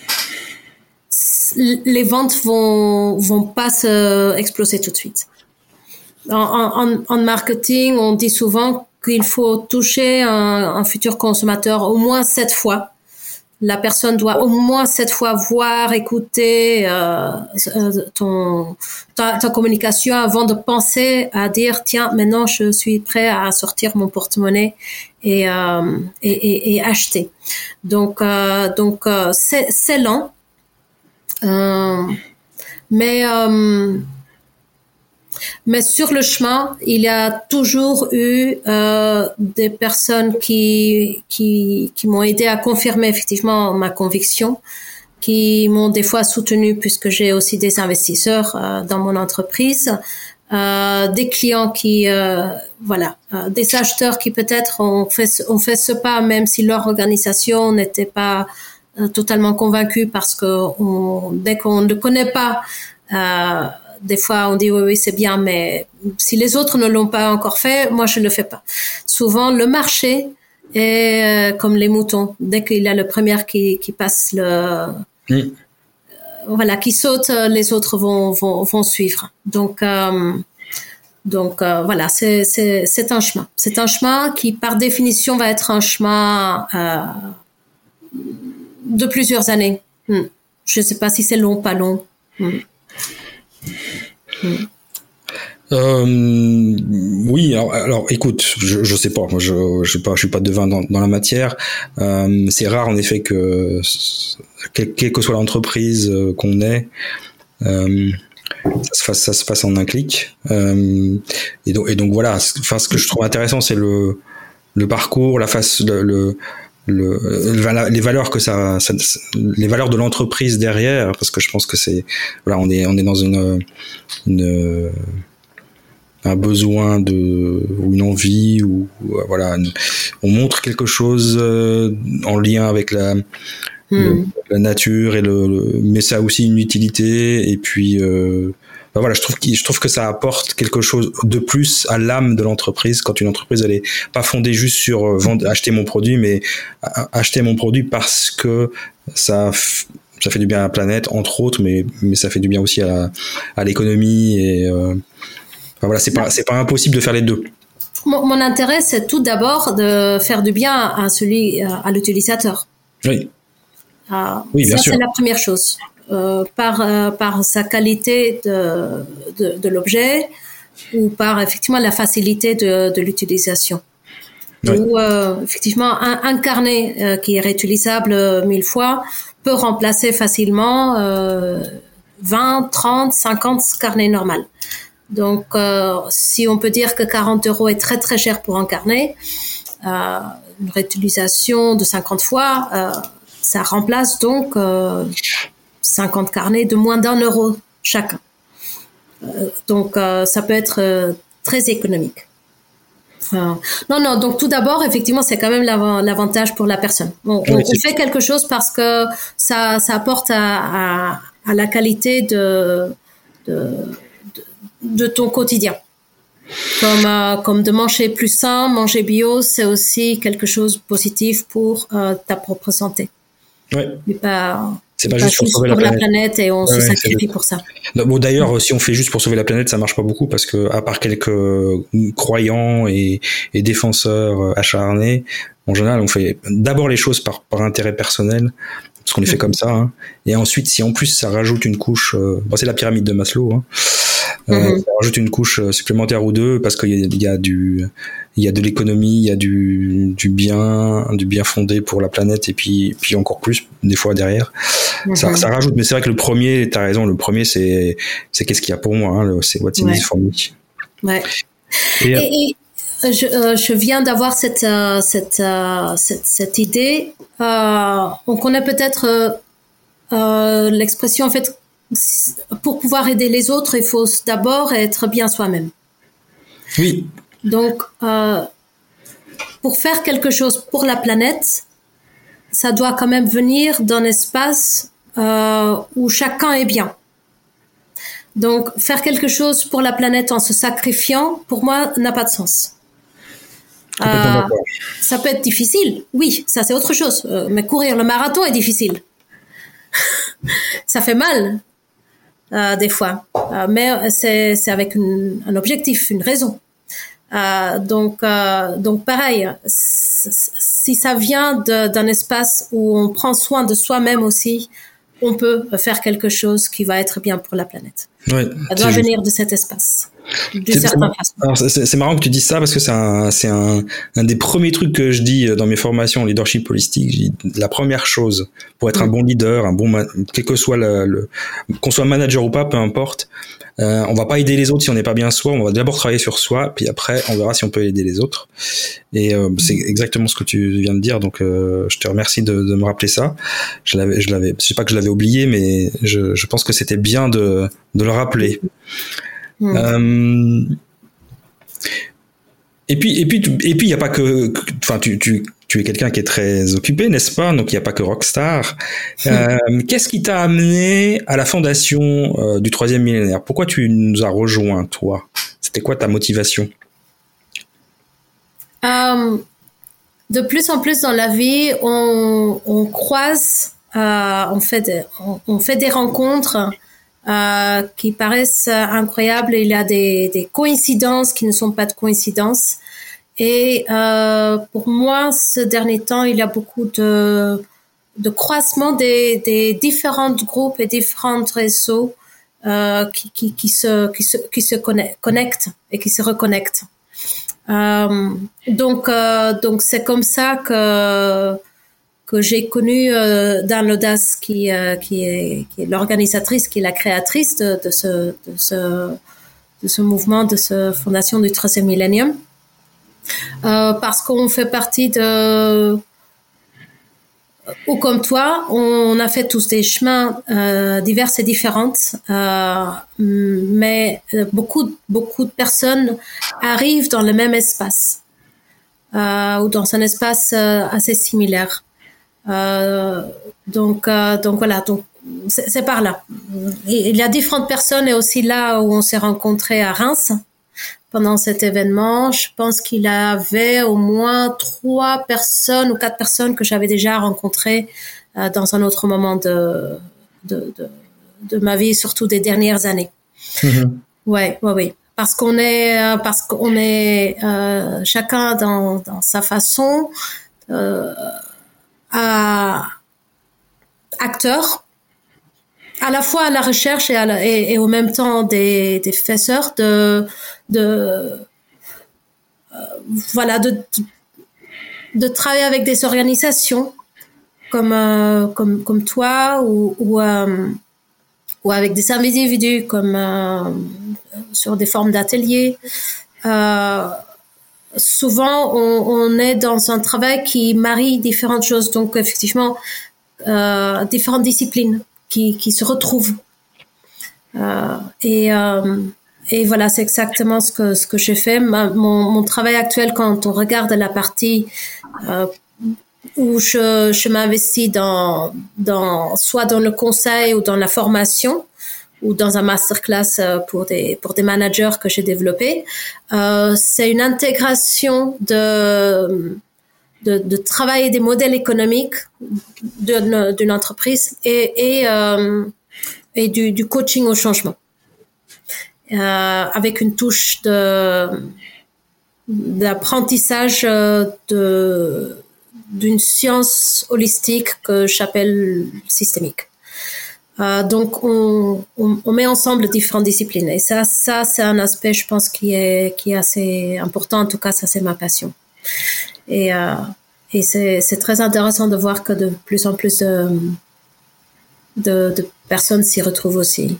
les ventes vont vont pas se exploser tout de suite. En, en, en marketing, on dit souvent qu'il faut toucher un, un futur consommateur au moins sept fois. La personne doit au moins sept fois voir, écouter euh, ton ta, ta communication avant de penser à dire tiens maintenant je suis prêt à sortir mon porte-monnaie et euh, et, et, et acheter. Donc euh, donc euh, c'est c'est lent. Euh, mais euh, mais sur le chemin, il y a toujours eu euh, des personnes qui qui qui m'ont aidé à confirmer effectivement ma conviction, qui m'ont des fois soutenu puisque j'ai aussi des investisseurs euh, dans mon entreprise, euh, des clients qui euh, voilà, euh, des acheteurs qui peut-être ont fait ont fait ce pas même si leur organisation n'était pas totalement convaincu parce que on, dès qu'on ne connaît pas, euh, des fois on dit oui oui c'est bien, mais si les autres ne l'ont pas encore fait, moi je le fais pas. Souvent le marché est euh, comme les moutons, dès qu'il y a le premier qui, qui passe le, mmh. euh, voilà, qui saute, les autres vont vont, vont suivre. Donc euh, donc euh, voilà, c'est c'est c'est un chemin, c'est un chemin qui par définition va être un chemin euh, de plusieurs années. Hmm. Je ne sais pas si c'est long, pas long. Hmm. Hmm. Euh, oui, alors, alors écoute, je je sais pas, moi je je sais pas, je suis pas devin dans, dans la matière. Euh, c'est rare en effet que quelle, quelle que soit l'entreprise qu'on ait, euh, ça se fasse ça se passe en un clic. Euh, et donc et donc voilà. Enfin, ce que je trouve intéressant, c'est le le parcours, la face, le, le Le, les valeurs que ça, ça, les valeurs de l'entreprise derrière, parce que je pense que c'est, voilà, on est, on est dans une, une un besoin de, ou une envie, ou voilà, on montre quelque chose en lien avec la, mmh. le, la nature et le, le, mais ça a aussi une utilité, et puis euh, ben voilà, je trouve que je trouve que ça apporte quelque chose de plus à l'âme de l'entreprise quand une entreprise elle est pas fondée juste sur euh, vendre, acheter mon produit, mais acheter mon produit parce que ça ça fait du bien à la planète entre autres, mais mais ça fait du bien aussi à à l'économie, et euh, ben voilà, c'est pas c'est pas impossible de faire les deux. Mon, mon intérêt, c'est tout d'abord de faire du bien à celui à l'utilisateur. Oui. Euh, oui, bien ça sûr. C'est la première chose. Euh, par euh, par sa qualité de de, de l'objet, ou par effectivement la facilité de de l'utilisation. Oui. Ou euh, effectivement un, un carnet euh, qui est réutilisable mille fois peut remplacer facilement euh, vingt, trente, cinquante carnets normaux. Donc euh, si on peut dire que quarante euros est très très cher pour un carnet, euh, une réutilisation de cinquante fois, euh, ça remplace donc euh, cinquante carnets de moins d'un euro chacun. Euh, donc, euh, ça peut être euh, très économique. Euh, non, non, donc tout d'abord, effectivement, c'est quand même l'av- l'avantage pour la personne. On, on, on fait quelque chose parce que ça, ça apporte à, à, à la qualité de, de, de, de ton quotidien. Comme, euh, comme de manger plus sain, manger bio, c'est aussi quelque chose de positif pour euh, ta propre santé. Ouais. Et pas... C'est pas, pas juste pour sauver la pour planète. la planète et on ouais, se ouais, sacrifie pour ça. Bon, d'ailleurs, mmh. si on fait juste pour sauver la planète, ça marche pas beaucoup parce que, à part quelques croyants et, et défenseurs acharnés, en général, on fait d'abord les choses par, par intérêt personnel, parce qu'on les mmh. fait comme ça, hein. Et ensuite, si en plus ça rajoute une couche, euh, bon, c'est la pyramide de Maslow, hein. Euh, mmh. Ça rajoute une couche supplémentaire ou deux parce qu'il y a, il y a du, il y a de l'économie, il y a du, du bien, du bien fondé pour la planète et puis, puis encore plus des fois derrière. Mmh. Ça, ça rajoute, mais c'est vrai que le premier, t'as raison, le premier c'est, c'est qu'est-ce qu'il y a pour moi, hein, c'est what's in ouais. it for me. Ouais. Et, et, et je, euh, je viens d'avoir cette, euh, cette, euh, cette, cette idée. Euh, on connaît peut-être euh, euh, l'expression en fait. Pour pouvoir aider les autres, il faut d'abord être bien soi-même. Oui. Donc, euh, pour faire quelque chose pour la planète, ça doit quand même venir d'un espace euh, où chacun est bien. Donc, faire quelque chose pour la planète en se sacrifiant, pour moi, n'a pas de sens. Euh, ça peut être difficile, oui, ça c'est autre chose. Euh, mais courir le marathon est difficile. Ça fait mal. Euh, des fois, euh, mais c'est c'est avec une, un objectif, une raison. Euh, donc euh, donc pareil, si ça vient de, d'un espace où on prend soin de soi-même aussi, on peut faire quelque chose qui va être bien pour la planète. Ouais, ça doit venir de cet espace. C'est, c'est, alors c'est, c'est marrant que tu dises ça parce que c'est un, c'est un, un des premiers trucs que je dis dans mes formations en leadership holistique. Je dis, la première chose pour être mmh. un bon leader, un bon, quel que soit le, le qu'on soit manager ou pas, peu importe, euh, on va pas aider les autres si on n'est pas bien soi. On va d'abord travailler sur soi, puis après on verra si on peut aider les autres. Et euh, c'est exactement ce que tu viens de dire. Donc euh, je te remercie de, de me rappeler ça. Je l'avais, je l'avais, je sais pas que je l'avais oublié, mais je, je pense que c'était bien de, de le rappeler. Mmh. Euh, et puis et puis et puis il y a pas que enfin tu tu tu es quelqu'un qui est très occupé, n'est-ce pas? Donc il y a pas que Rockstar. Euh, mmh. Qu'est-ce qui t'a amené à la fondation euh, du troisième millénaire? Pourquoi tu nous as rejoint, toi? C'était quoi ta motivation? Euh, de plus en plus dans la vie, on on croise, euh, on fait des, on, on fait des rencontres. Euh, qui paraissent incroyables. Il y a des, des coïncidences qui ne sont pas de coïncidences. Et euh, pour moi, ce dernier temps, il y a beaucoup de, de croisement des, des différents groupes et différents réseaux euh, qui, qui, qui se, qui se, qui se connectent et qui se reconnectent. Euh, donc, euh, donc c'est comme ça que que j'ai connu euh, Dan Laudace, qui, euh, qui, est, qui est l'organisatrice, qui est la créatrice de, de, ce, de, ce, de ce mouvement, de cette fondation du troisième millénium. Euh, parce qu'on fait partie de... Ou comme toi, on a fait tous des chemins euh, divers et différents, euh, mais beaucoup, beaucoup de personnes arrivent dans le même espace, euh, ou dans un espace euh, assez similaire. Euh, donc, euh, donc voilà, donc c'est, c'est par là. Il y a différentes personnes et aussi là où on s'est rencontrés à Reims pendant cet événement. Je pense qu'il y avait au moins trois personnes ou quatre personnes que j'avais déjà rencontrées euh, dans un autre moment de, de, de, de ma vie, surtout des dernières années. Mmh. Ouais, ouais, oui. Parce qu'on est, parce qu'on est euh, chacun dans, dans sa façon. Euh, à acteurs, à la fois à la recherche et, à la, et, et au même temps des, des faiseurs de, de euh, voilà, de, de, de travailler avec des organisations comme, euh, comme, comme toi ou, ou, euh, ou avec des individus comme euh, sur des formes d'ateliers. Euh, Souvent, on, on est dans un travail qui marie différentes choses, donc effectivement, euh, différentes disciplines qui, qui se retrouvent. Euh, et, euh, et voilà, c'est exactement ce que ce que j'ai fait. Ma, mon, mon travail actuel, quand on regarde la partie euh, où je, je m'investis dans, dans soit dans le conseil ou dans la formation, ou dans un masterclass pour des pour des managers que j'ai développé, euh, c'est une intégration de de, de travailler des modèles économiques d'une, d'une entreprise et, et, euh, et du, du coaching au changement, euh, avec une touche de, d'apprentissage de, d'une science holistique que j'appelle systémique. Euh, donc, on, on, on met ensemble différentes disciplines. Et ça, ça, c'est un aspect, je pense, qui est, qui est assez important. En tout cas, ça, c'est ma passion. Et, euh, et c'est, c'est très intéressant de voir que de plus en plus de, de, de personnes s'y retrouvent aussi.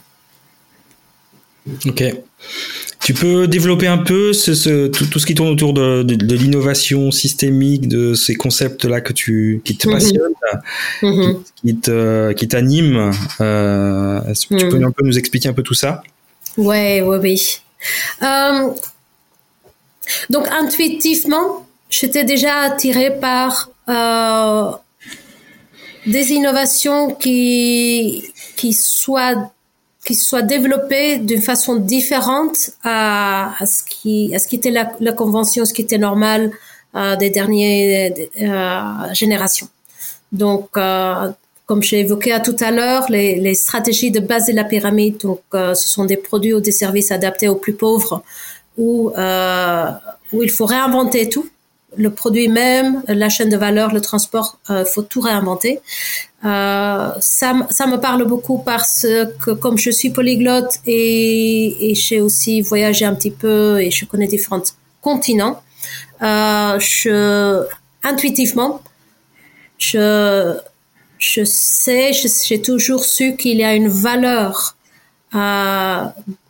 Ok. Tu peux développer un peu ce, ce, tout, tout ce qui tourne autour de, de, de l'innovation systémique, de ces concepts-là que tu, qui te mm-hmm. passionnent, mm-hmm. qui, qui, te, qui t'animent. Euh, est-ce que mm-hmm. tu peux un peu nous expliquer un peu tout ça? Ouais, ouais, oui. Euh, donc, intuitivement, j'étais déjà attirée par euh, des innovations qui, qui soient qui soit développé d'une façon différente à, à ce qui à ce qui était la, la convention, ce qui était normal euh, des dernières euh, générations. Donc, euh, comme j'ai évoqué à tout à l'heure, les, les stratégies de base de la pyramide, donc euh, ce sont des produits ou des services adaptés aux plus pauvres, où euh, où il faut réinventer tout. Le produit même, la chaîne de valeur, le transport, euh, faut tout réinventer. Euh, ça, ça me parle beaucoup parce que comme je suis polyglotte et, et j'ai aussi voyagé un petit peu et je connais différents continents, euh, je, intuitivement, je, je sais, je, j'ai toujours su qu'il y a une valeur euh,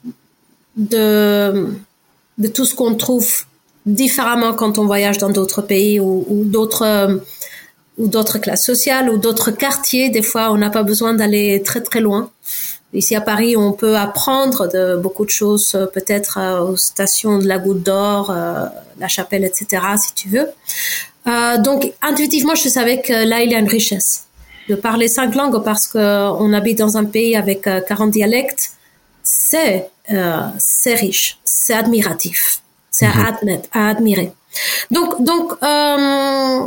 de, de tout ce qu'on trouve différemment quand on voyage dans d'autres pays ou, ou d'autres euh, ou d'autres classes sociales ou d'autres quartiers. Des fois, on n'a pas besoin d'aller très très loin. Ici à Paris, on peut apprendre de beaucoup de choses, peut-être euh, aux stations de la Goutte d'Or, euh, la Chapelle, et cetera, si tu veux. Euh, donc, intuitivement, je savais que là, il y a une richesse. De parler cinq langues parce qu'on habite dans un pays avec euh, quarante dialectes, c'est, euh, c'est riche, c'est admiratif. C'est à, admettre, à admirer. Donc, donc euh,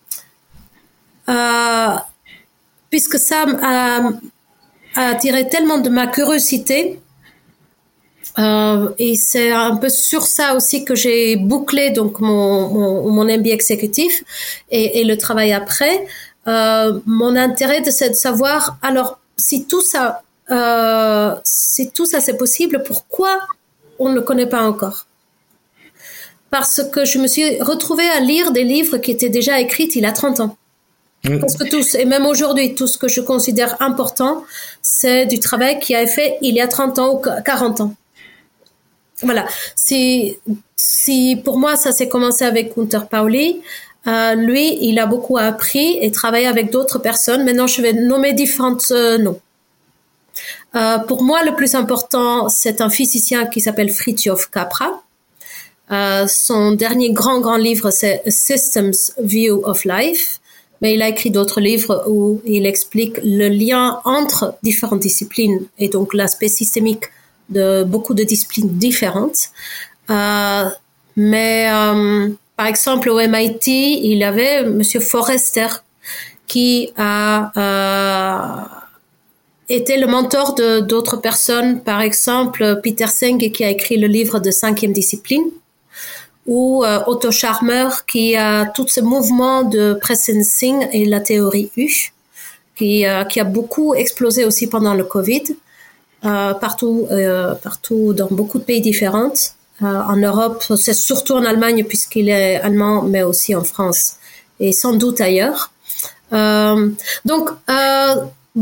euh, puisque ça a, a attiré tellement de ma curiosité, euh, et c'est un peu sur ça aussi que j'ai bouclé donc mon, mon, mon M B A exécutif et, et le travail après. Euh, mon intérêt, c'est de savoir, alors, si tout ça, euh, si tout ça c'est possible, pourquoi on ne le connaît pas encore? Parce que je me suis retrouvée à lire des livres qui étaient déjà écrits il y a trente ans. Mmh. Parce que tous, et même aujourd'hui, tout ce que je considère important, c'est du travail qui a été fait il y a trente ans ou quarante ans. Voilà. Si, si pour moi, ça s'est commencé avec Gunther Pauli, euh, lui, il a beaucoup appris et travaillé avec d'autres personnes. Maintenant, je vais nommer différents euh, noms. Euh, pour moi, le plus important, c'est un physicien qui s'appelle Fritjof Capra. Euh, son dernier grand, grand livre, c'est A Systems View of Life. Mais il a écrit d'autres livres où il explique le lien entre différentes disciplines et donc l'aspect systémique de beaucoup de disciplines différentes. Euh, mais euh, par exemple, au M I T, il y avait Monsieur Forrester qui a euh, été le mentor de d'autres personnes. Par exemple, Peter Senge qui a écrit le livre de cinquième discipline, ou euh, Otto Scharmer qui a tout ce mouvement de presencing et la théorie U, qui, euh, qui a beaucoup explosé aussi pendant le Covid, euh, partout, euh, partout dans beaucoup de pays différents. Euh, en Europe, c'est surtout en Allemagne puisqu'il est allemand, mais aussi en France et sans doute ailleurs. Euh, donc, euh,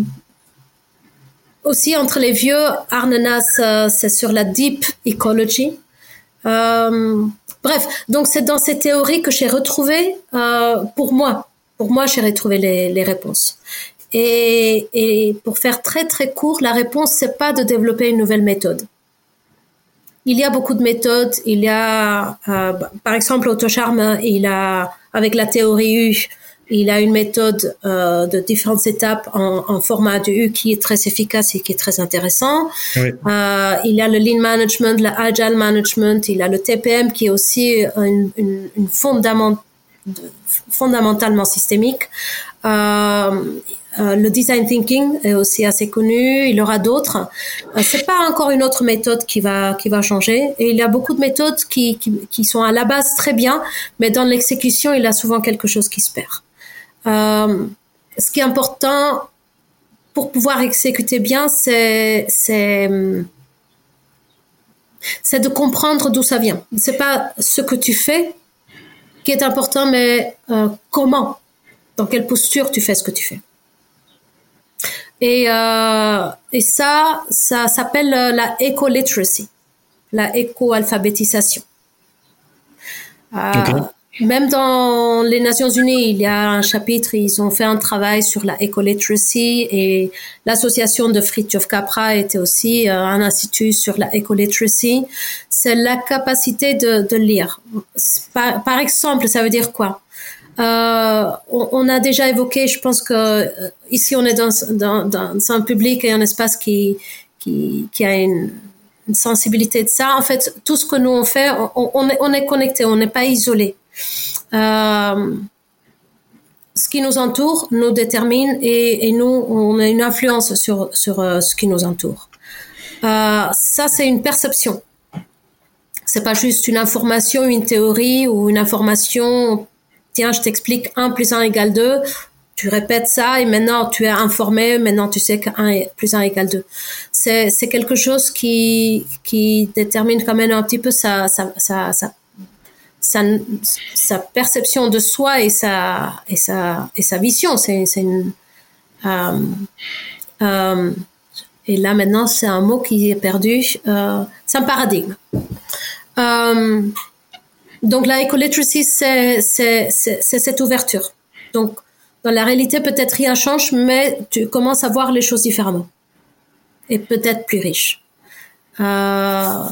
aussi entre les vieux, Arne Naess, euh, c'est sur la deep ecology. Euh, Bref, donc c'est dans ces théories que j'ai retrouvé, euh, pour moi, pour moi, j'ai retrouvé les, les réponses. Et, et pour faire très très court, la réponse c'est pas de développer une nouvelle méthode. Il y a beaucoup de méthodes. Il y a, euh, par exemple, Otto Scharmer, il a avec la théorie U, il a une méthode euh, de différentes étapes en, en format de U qui est très efficace et qui est très intéressant. Oui. Euh, il y a le Lean Management, le Agile Management, il y a le T P M qui est aussi une, une, une fondament, de, fondamentalement systémique. Euh, euh, le design thinking est aussi assez connu. Il y aura d'autres. Euh, c'est pas encore une autre méthode qui va qui va changer. Et il y a beaucoup de méthodes qui qui, qui sont à la base très bien, mais dans l'exécution, il y a souvent quelque chose qui se perd. Euh, ce qui est important pour pouvoir exécuter bien, c'est c'est c'est de comprendre d'où ça vient. C'est pas ce que tu fais qui est important, mais euh, comment, dans quelle posture tu fais ce que tu fais. Et euh, et ça, ça s'appelle la éco-literacy, la éco-alphabétisation. Euh, okay. Même dans les Nations Unies, il y a un chapitre, ils ont fait un travail sur la éco-literacy, et l'association de Fritjof Capra était aussi euh, un institut sur la éco-literacy. C'est la capacité de, de lire. Par, par exemple, ça veut dire quoi? Euh, on, on a déjà évoqué, je pense que euh, ici on est dans, dans, dans un public et un espace qui, qui, qui a une, une sensibilité de ça. En fait, tout ce que nous on fait, on, on est, on est connecté, on n'est pas isolé. Euh, ce qui nous entoure nous détermine, et, et nous on a une influence sur sur euh, ce qui nous entoure. Euh, ça c'est une perception. C'est pas juste une information, une théorie ou une information. Tiens, je t'explique un plus un égale deux. Tu répètes ça et maintenant tu es informé. Maintenant tu sais qu'un plus un égale deux. C'est c'est quelque chose qui qui détermine quand même un petit peu sa sa sa, sa Sa, sa perception de soi et sa et sa et sa vision. C'est c'est une euh, euh, et là maintenant c'est un mot qui est perdu. Euh, c'est un paradigme. Euh, donc la éco-literacy c'est c'est c'est c'est cette ouverture. Donc dans la réalité peut-être rien change, mais tu commences à voir les choses différemment et peut-être plus riche. Euh,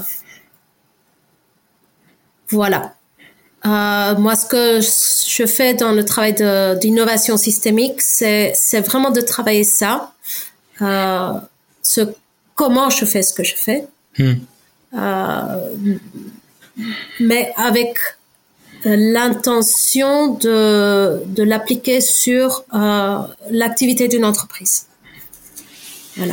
voilà. Euh, moi, ce que je fais dans le travail de, d'innovation systémique, c'est, c'est vraiment de travailler ça, euh, ce, comment je fais ce que je fais, hmm. euh, mais avec l'intention de, de l'appliquer sur euh, l'activité d'une entreprise. Voilà.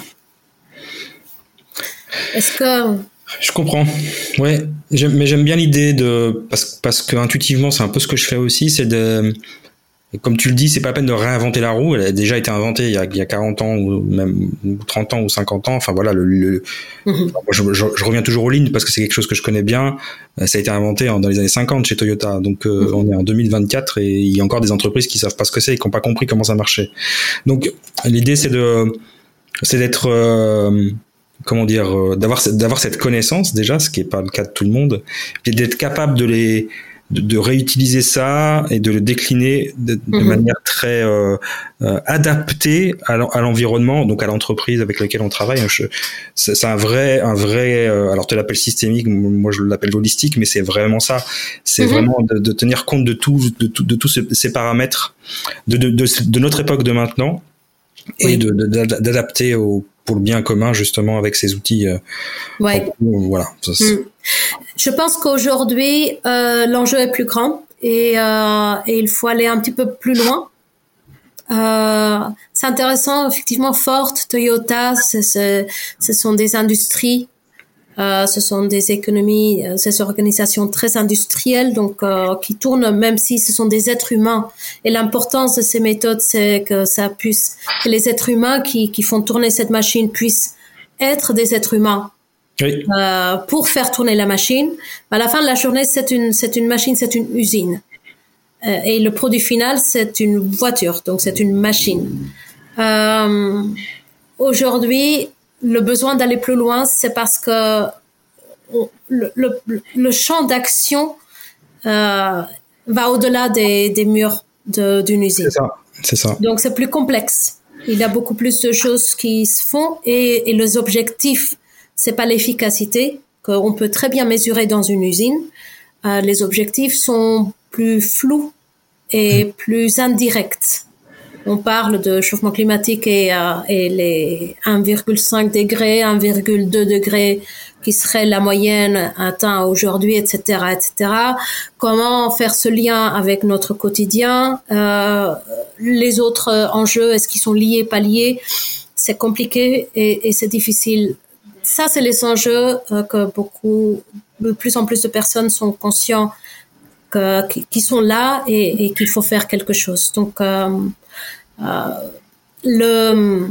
Est-ce que... Je comprends. Ouais, j'aime, mais j'aime bien l'idée de parce parce que intuitivement c'est un peu ce que je fais aussi, c'est de, comme tu le dis, c'est pas la peine de réinventer la roue. Elle a déjà été inventée il y a il y a quarante ans ou même trente ans ou cinquante ans. Enfin voilà, le, le mm-hmm. je, je, je reviens toujours aux lignes parce que c'est quelque chose que je connais bien. Ça a été inventé dans les années cinquante chez Toyota. Donc euh, mm-hmm. on est en deux mille vingt-quatre et il y a encore des entreprises qui savent pas ce que c'est et qui ont pas compris comment ça marchait. Donc l'idée c'est de c'est d'être euh, comment dire, euh, d'avoir d'avoir cette connaissance déjà, ce qui est pas le cas de tout le monde, et d'être capable de les de, de réutiliser ça et de le décliner de, de mm-hmm. manière très euh, euh, adaptée à, à l'environnement, donc à l'entreprise avec laquelle on travaille. Je, c'est, c'est un vrai un vrai euh, alors tu l'appelles systémique, moi je l'appelle holistique, mais c'est vraiment ça. C'est mm-hmm. vraiment de, de tenir compte de tout de tout de tous ces, ces paramètres de, de de de notre époque de maintenant et oui. de, de d'adapter au pour le bien commun, justement, avec ces outils. Euh, ouais. pour, voilà. Ça, mm. Je pense qu'aujourd'hui, euh, l'enjeu est plus grand et, euh, et il faut aller un petit peu plus loin. Euh, c'est intéressant, effectivement, Ford, Toyota, c'est, c'est, ce sont des industries, euh, ce sont des économies, euh, ces organisations très industrielles, donc euh, qui tournent, même si ce sont des êtres humains. Et l'importance de ces méthodes, c'est que ça puisse, que les êtres humains qui, qui font tourner cette machine puissent être des êtres humains. Oui. Euh, pour faire tourner la machine. À la fin de la journée, c'est une, c'est une machine, c'est une usine. Euh, et le produit final, c'est une voiture, donc c'est une machine. Euh, aujourd'hui, le besoin d'aller plus loin, c'est parce que le, le, le champ d'action euh, va au-delà des, des murs de, d'une usine. C'est ça, c'est ça. Donc c'est plus complexe. Il y a beaucoup plus de choses qui se font et, et les objectifs, c'est pas l'efficacité qu'on peut très bien mesurer dans une usine. Euh, les objectifs sont plus flous et mmh. plus indirects. On parle de chauffement climatique et, euh, et les un virgule cinq degrés, un virgule deux degrés qui serait la moyenne atteinte aujourd'hui, et cetera, et cetera. Comment faire ce lien avec notre quotidien, euh, les autres enjeux, est-ce qu'ils sont liés, pas liés? C'est compliqué et, et c'est difficile. Ça, c'est les enjeux euh, que beaucoup, de plus en plus de personnes sont conscients que, qui, qui sont là et, et qu'il faut faire quelque chose. Donc, euh, euh, le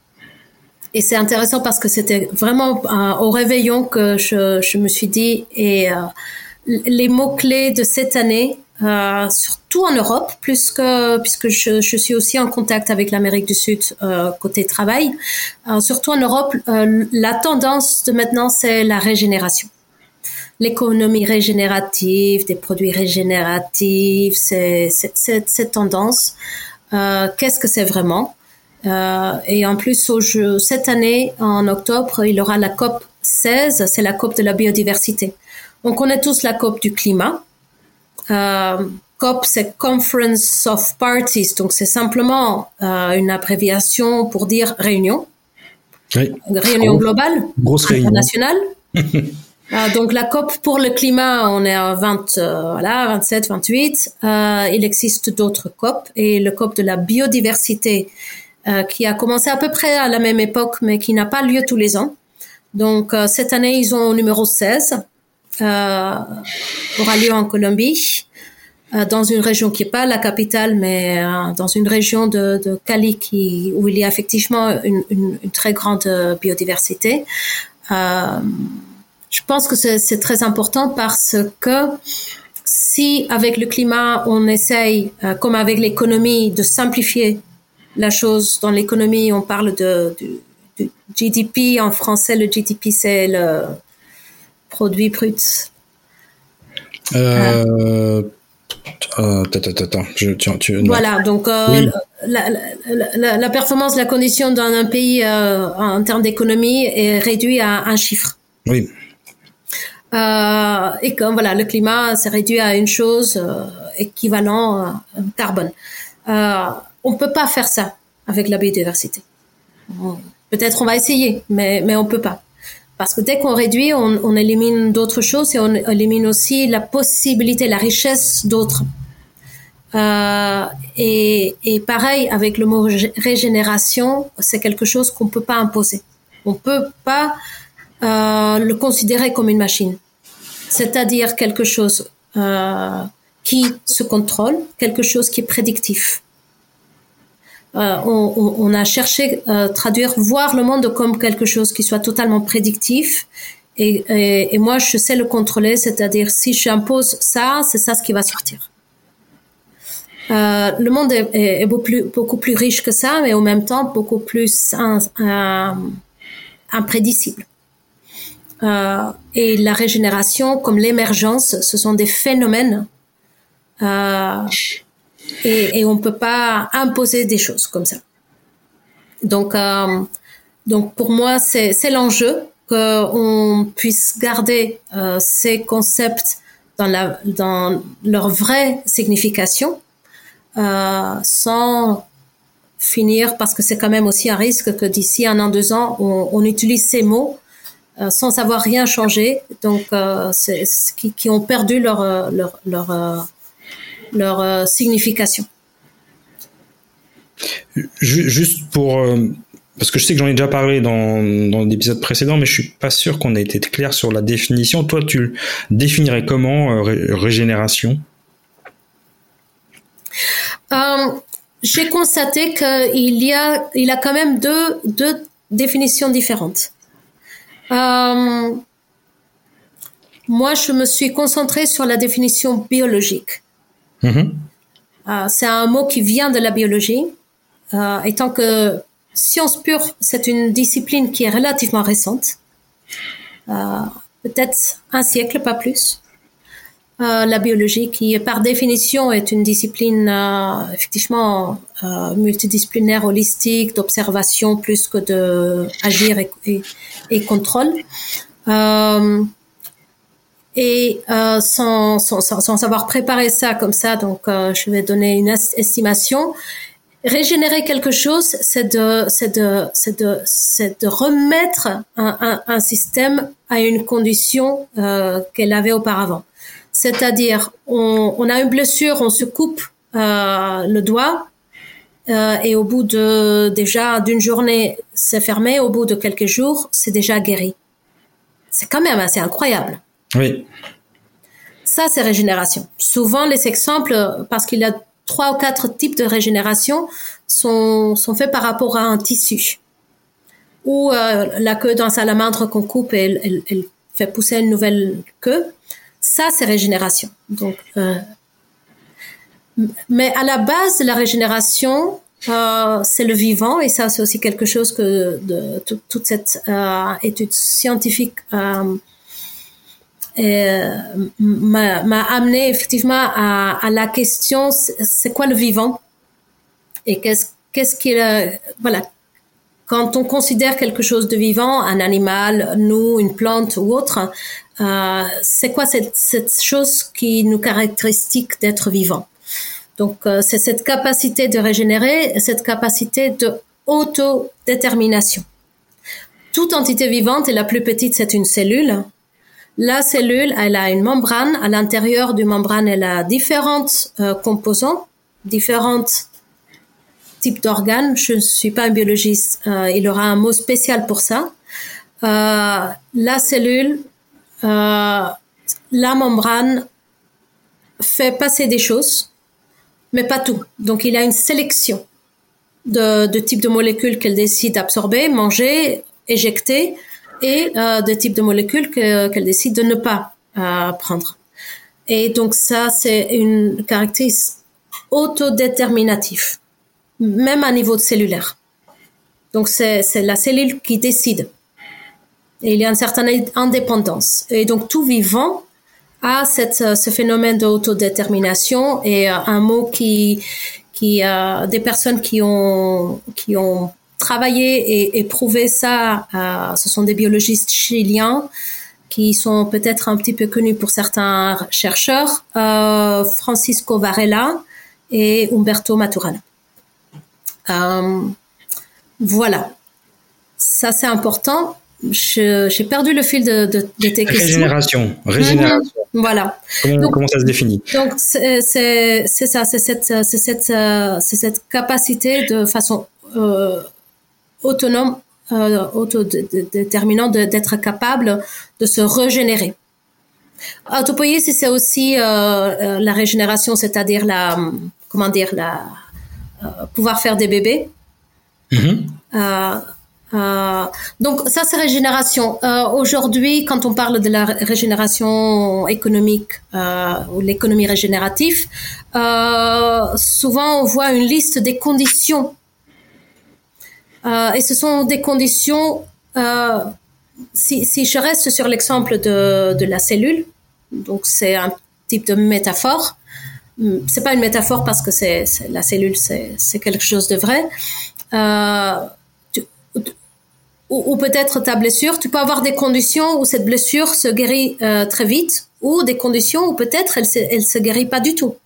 et c'est intéressant parce que c'était vraiment euh, au réveillon que je, je me suis dit et euh, les mots clés de cette année, euh, surtout en Europe, plus que puisque je, je suis aussi en contact avec l'Amérique du Sud euh, côté travail, euh, surtout en Europe, euh, la tendance de maintenant c'est la régénération. L'économie régénérative, des produits régénératifs, c'est, c'est, c'est cette tendance. Euh, qu'est-ce que c'est vraiment? Euh, et en plus, au jeu, cette année, en octobre, il y aura la COP seize, c'est la COP de la biodiversité. On connaît tous la COP du climat. Euh, COP, c'est Conference of Parties, donc c'est simplement euh, une abréviation pour dire réunion. Oui. Réunion globale, grosse internationale. Euh, donc la COP pour le climat, on est à vingt, euh, voilà, vingt-sept, vingt-huit. Euh, il existe d'autres COP et le COP de la biodiversité euh, qui a commencé à peu près à la même époque, mais qui n'a pas lieu tous les ans. Donc euh, cette année, ils ont au numéro seize, euh, aura lieu en Colombie, euh, dans une région qui n'est pas la capitale, mais euh, dans une région de, de Cali qui, où il y a effectivement une, une, une très grande biodiversité. Euh, Je pense que c'est, c'est très important parce que si avec le climat on essaye, euh, comme avec l'économie, de simplifier la chose. Dans l'économie, on parle de, de, de G D P. En français, le G D P, c'est le produit brut. Euh... Euh, attends, attends, je, tu, tu, voilà, donc euh, oui. la, la, la, la performance, la condition d'un pays euh, en termes d'économie est réduite à un chiffre. Oui. Euh, et comme voilà, le climat s'est réduit à une chose euh, équivalent euh, carbone. Euh, on peut pas faire ça avec la biodiversité. Peut-être on va essayer, mais mais on peut pas. Parce que dès qu'on réduit, on, on élimine d'autres choses et on élimine aussi la possibilité, la richesse d'autres. Euh, et, et pareil, avec le mot régénération, c'est quelque chose qu'on peut pas imposer. On peut pas euh, le considérer comme une machine. C'est-à-dire quelque chose euh, qui se contrôle, quelque chose qui est prédictif. Euh, on, on a cherché à euh, traduire, voir le monde comme quelque chose qui soit totalement prédictif. Et, et, et moi, je sais le contrôler, c'est-à-dire si j'impose ça, c'est ça ce qui va sortir. Euh, le monde est, est, est beaucoup, plus, beaucoup plus riche que ça, mais en même temps beaucoup plus un, un, imprédicible. Euh, et la régénération, comme l'émergence, ce sont des phénomènes. Euh, et, et on peut pas imposer des choses comme ça. Donc, euh, donc pour moi, c'est, c'est l'enjeu qu'on puisse garder euh, ces concepts dans, la, dans leur vraie signification, euh, sans finir, parce que c'est quand même aussi un risque que d'ici un an, deux ans, on, on utilise ces mots euh, sans savoir rien changer, donc euh, c'est, c'est, qui, qui ont perdu leur leur leur euh, leur euh, signification. Juste pour euh, parce que je sais que j'en ai déjà parlé dans dans l'épisode précédent, mais je suis pas sûr qu'on ait été clair sur la définition. Toi, tu définirais comment euh, ré- régénération? Euh, j'ai constaté qu'il y a, il y a quand même deux, deux définitions différentes. Euh, moi, je me suis concentrée sur la définition biologique. Mmh. Euh, c'est un mot qui vient de la biologie, euh, étant que science pure, c'est une discipline qui est relativement récente, euh, peut-être un siècle, pas plus. Euh, la biologie, qui par définition est une discipline euh, effectivement euh, multidisciplinaire, holistique, d'observation plus que de agir et, et, et contrôle. Euh, et euh, sans, sans, sans savoir préparer ça comme ça, donc euh, je vais donner une estimation. Régénérer quelque chose, c'est de, c'est de, c'est de, c'est de remettre un, un, un système à une condition euh, qu'elle avait auparavant. C'est-à-dire, on, on a une blessure, on se coupe euh, le doigt euh, et au bout de déjà d'une journée, c'est fermé. Au bout de quelques jours, c'est déjà guéri. C'est quand même assez incroyable. Oui. Ça, c'est régénération. Souvent, les exemples, parce qu'il y a trois ou quatre types de régénération, sont, sont faits par rapport à un tissu. Ou euh, la queue d'un salamandre qu'on coupe et elle, elle, elle fait pousser une nouvelle queue. Ça, c'est régénération. Donc, euh, mais à la base de la régénération, euh, c'est le vivant, et ça, c'est aussi quelque chose que de, de toute cette euh, étude scientifique euh, Euh, m'a, m'a amené effectivement à, à la question, c'est quoi le vivant et qu'est-ce qu'est-ce qu'il euh, voilà, quand on considère quelque chose de vivant, un animal, nous, une plante ou autre, euh, c'est quoi cette cette chose qui nous caractéristique d'être vivant. Donc euh, c'est cette capacité de régénérer, cette capacité de autodétermination. Toute entité vivante, et la plus petite, c'est une cellule. La cellule, elle a une membrane. À l'intérieur du membrane, elle a différentes euh, composants, différents types d'organes. Je ne suis pas un biologiste. Euh, il aura un mot spécial pour ça. Euh, la cellule, euh, la membrane fait passer des choses, mais pas tout. Donc, il y a une sélection de, de types de molécules qu'elle décide d'absorber, manger, éjecter, et euh, de types de molécules que, qu'elle décide de ne pas euh, prendre. Et donc ça, c'est une caractéristique autodéterminative, même à niveau cellulaire. Donc c'est, c'est la cellule qui décide. Et il y a une certaine indépendance. Et donc tout vivant a cette, ce phénomène d'autodétermination, et euh, un mot qui, qui euh, des personnes qui ont, qui ont travailler et, et prouver ça, euh, ce sont des biologistes chiliens qui sont peut-être un petit peu connus pour certains chercheurs, euh, Francisco Varela et Humberto Maturana. Euh, voilà, ça c'est important. Je, j'ai perdu le fil de, de, de tes questions. Régénération, régénération. Mmh, voilà. Comment, donc, comment ça se définit? Donc c'est, c'est, c'est ça, c'est cette, c'est cette, c'est cette capacité de façon euh, autonome, euh, autodéterminant de, d'être capable de se régénérer. Autopoïésie, c'est aussi euh, la régénération, c'est-à-dire la, comment dire, la, euh, pouvoir faire des bébés. Mm-hmm. Euh, euh, donc ça, c'est régénération. Euh, aujourd'hui, quand on parle de la régénération économique euh, ou l'économie régénérative, euh, souvent on voit une liste des conditions. Euh, et ce sont des conditions, euh, si, si je reste sur l'exemple de, de la cellule, donc c'est un type de métaphore, c'est pas une métaphore parce que c'est, c'est la cellule, c'est, c'est quelque chose de vrai, euh, tu, ou, ou peut-être ta blessure, tu peux avoir des conditions où cette blessure se guérit euh, très vite, ou des conditions où peut-être elle se, elle se guérit pas du tout.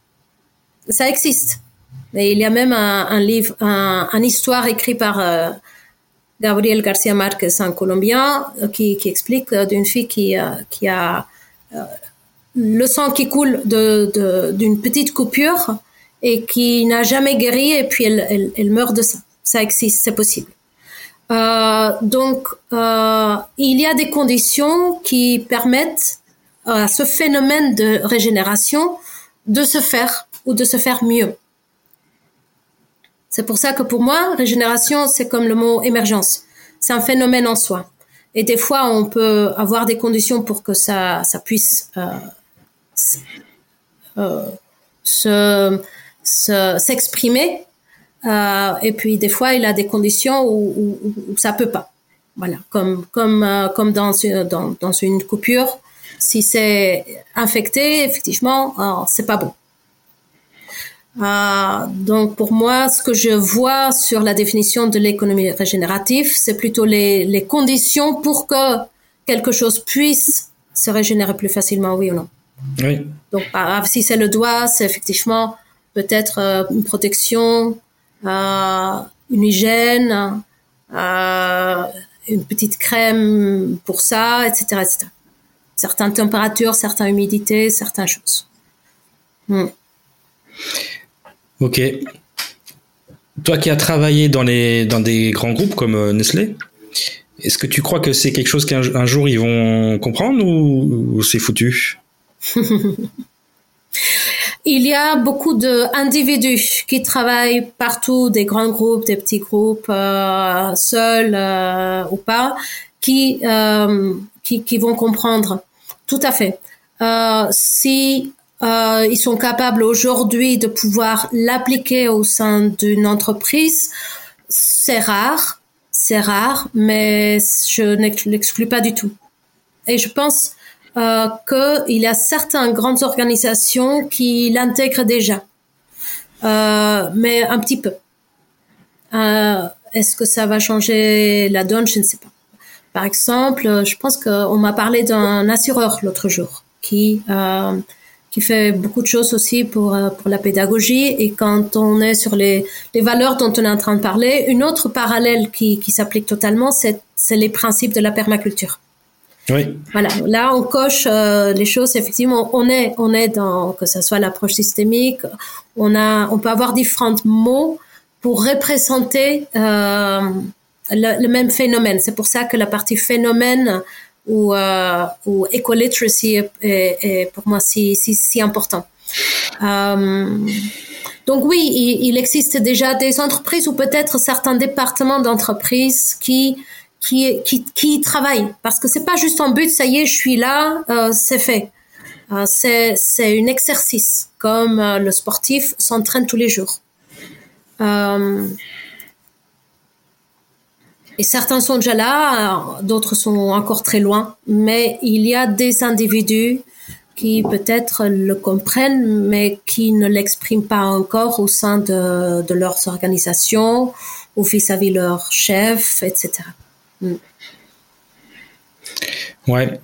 Ça existe. Et il y a même un, un livre, un, un histoire écrit par euh, Gabriel Garcia Marquez, un Colombien, euh, qui, qui explique euh, d'une fille qui, euh, qui a euh, le sang qui coule de, de, d'une petite coupure et qui n'a jamais guéri, et puis elle, elle, elle meurt de ça. Ça existe, c'est possible. Euh, donc, euh, il y a des conditions qui permettent à ce phénomène de régénération de se faire ou de se faire mieux. C'est pour ça que pour moi, régénération, c'est comme le mot émergence. C'est un phénomène en soi. Et des fois, on peut avoir des conditions pour que ça, ça puisse euh, euh, se, se, s'exprimer. Euh, et puis, des fois, il y a des conditions où, où, où ça peut pas. Voilà, comme comme euh, comme dans une, dans, dans une coupure, si c'est infecté, effectivement, euh, c'est pas bon. Euh, donc pour moi, ce que je vois sur la définition de l'économie régénérative, c'est plutôt les, les conditions pour que quelque chose puisse se régénérer plus facilement, oui ou non. Oui. Donc si c'est le doigt, c'est effectivement peut-être euh, une protection euh, une hygiène, euh, une petite crème pour ça, et cetera, et cetera. Certaines températures, certaines humidités, certaines choses. Hmm. Ok. Toi qui as travaillé dans les dans des grands groupes comme Nestlé, est-ce que tu crois que c'est quelque chose qu'un un jour ils vont comprendre ou, ou c'est foutu? Il y a beaucoup d'individus qui travaillent partout, des grands groupes, des petits groupes, euh, seuls euh, ou pas, qui, euh, qui qui vont comprendre. Tout à fait. Euh, si euh, ils sont capables aujourd'hui de pouvoir l'appliquer au sein d'une entreprise, c'est rare, c'est rare, mais je n'exclus pas du tout. Et je pense euh, qu'il y a certaines grandes organisations qui l'intègrent déjà, euh, mais un petit peu. Euh, est-ce que ça va changer la donne? Je ne sais pas. Par exemple, je pense qu'on m'a parlé d'un assureur l'autre jour qui euh, qui fait beaucoup de choses aussi pour pour la pédagogie. Et quand on est sur les les valeurs dont on est en train de parler, une autre parallèle qui qui s'applique totalement, c'est c'est les principes de la permaculture. Oui. Voilà. Là, on coche euh, les choses. Effectivement, on est on est dans, que ça soit l'approche systémique. On a on peut avoir différents mots pour représenter euh, le, le même phénomène. C'est pour ça que la partie phénomène ou euh, ou eco-literacy est, est, est pour moi si si si important. Euh, donc oui, il, il existe déjà des entreprises ou peut-être certains départements d'entreprises qui qui qui qui travaillent, parce que c'est pas juste un but, ça y est, je suis là, euh, c'est fait. Euh, c'est c'est un exercice, comme euh, le sportif s'entraîne tous les jours. Euh, Et certains sont déjà là, d'autres sont encore très loin. Mais il y a des individus qui peut-être le comprennent, mais qui ne l'expriment pas encore au sein de, de leurs organisations ou vis-à-vis leur chef, et cetera. Mm. Ouais.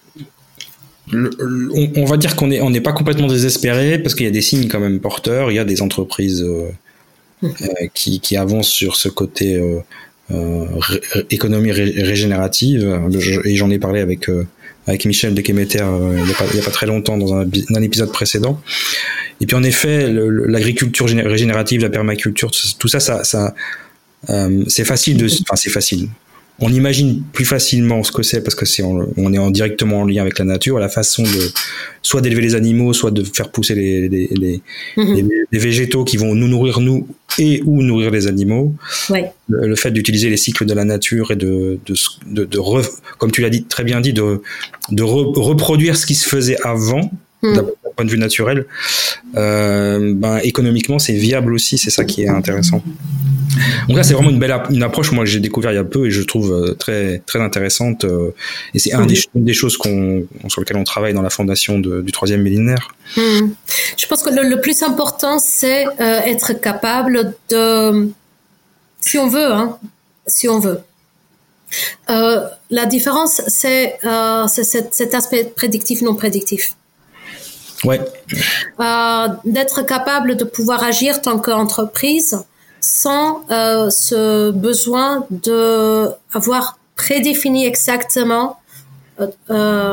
Le, le, on, on va dire qu'on est, on n'est pas complètement désespéré parce qu'il y a des signes quand même porteurs. Il y a des entreprises euh, mm. euh, qui, qui avancent sur ce côté euh, Euh, ré, économie ré, régénérative, et j'en ai parlé avec euh, avec Michel de Kemeter euh, il y a pas il y a pas très longtemps dans un, un épisode précédent. Et puis en effet, le, l'agriculture régénérative, la permaculture, tout ça, ça, ça euh, c'est facile de, enfin c'est facile. On imagine plus facilement ce que c'est parce que c'est en, on est en directement en lien avec la nature, la façon de soit d'élever les animaux, soit de faire pousser les les les, mm-hmm. les, les végétaux qui vont nous nourrir nous et ou nourrir les animaux. Ouais. Le, le fait d'utiliser les cycles de la nature et de de de, de re, comme tu l'as dit très bien dit de de re, reproduire ce qui se faisait avant. Mm. D'un point de vue naturel, euh, ben économiquement c'est viable aussi, c'est ça qui est intéressant. Donc là c'est vraiment une belle une approche moi que j'ai découvert il y a peu et je trouve très très intéressante euh, et c'est mm. un des, une des choses qu'on sur lesquelles on travaille dans la fondation de, du troisième millénaire. Mm. Je pense que le, le plus important c'est euh, être capable de, si on veut, hein, si on veut. Euh, la différence c'est, euh, c'est cet, cet aspect prédictif non prédictif. Ouais. Euh, d'être capable de pouvoir agir tant qu'entreprise sans euh, ce besoin de avoir prédéfini exactement euh, euh,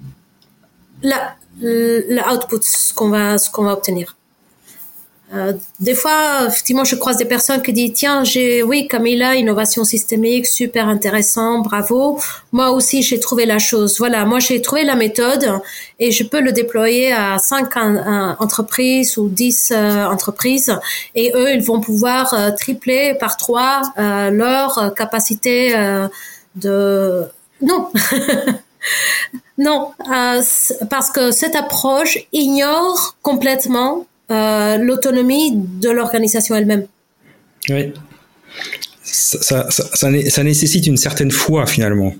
la, le output, ce qu'on va, ce qu'on va obtenir. Euh, des fois, effectivement, je croise des personnes qui disent tiens, j'ai, oui, Camilla, innovation systémique, super intéressant, bravo. Moi aussi, j'ai trouvé la chose. Voilà, moi, j'ai trouvé la méthode et je peux le déployer à cinq un, un, entreprises ou dix euh, entreprises et eux, ils vont pouvoir euh, tripler par trois euh, leur capacité euh, de. Non. Non, euh, parce que cette approche ignore complètement Euh, l'autonomie de l'organisation elle-même. Oui. Ça, ça, ça, ça, ça nécessite une certaine foi finalement.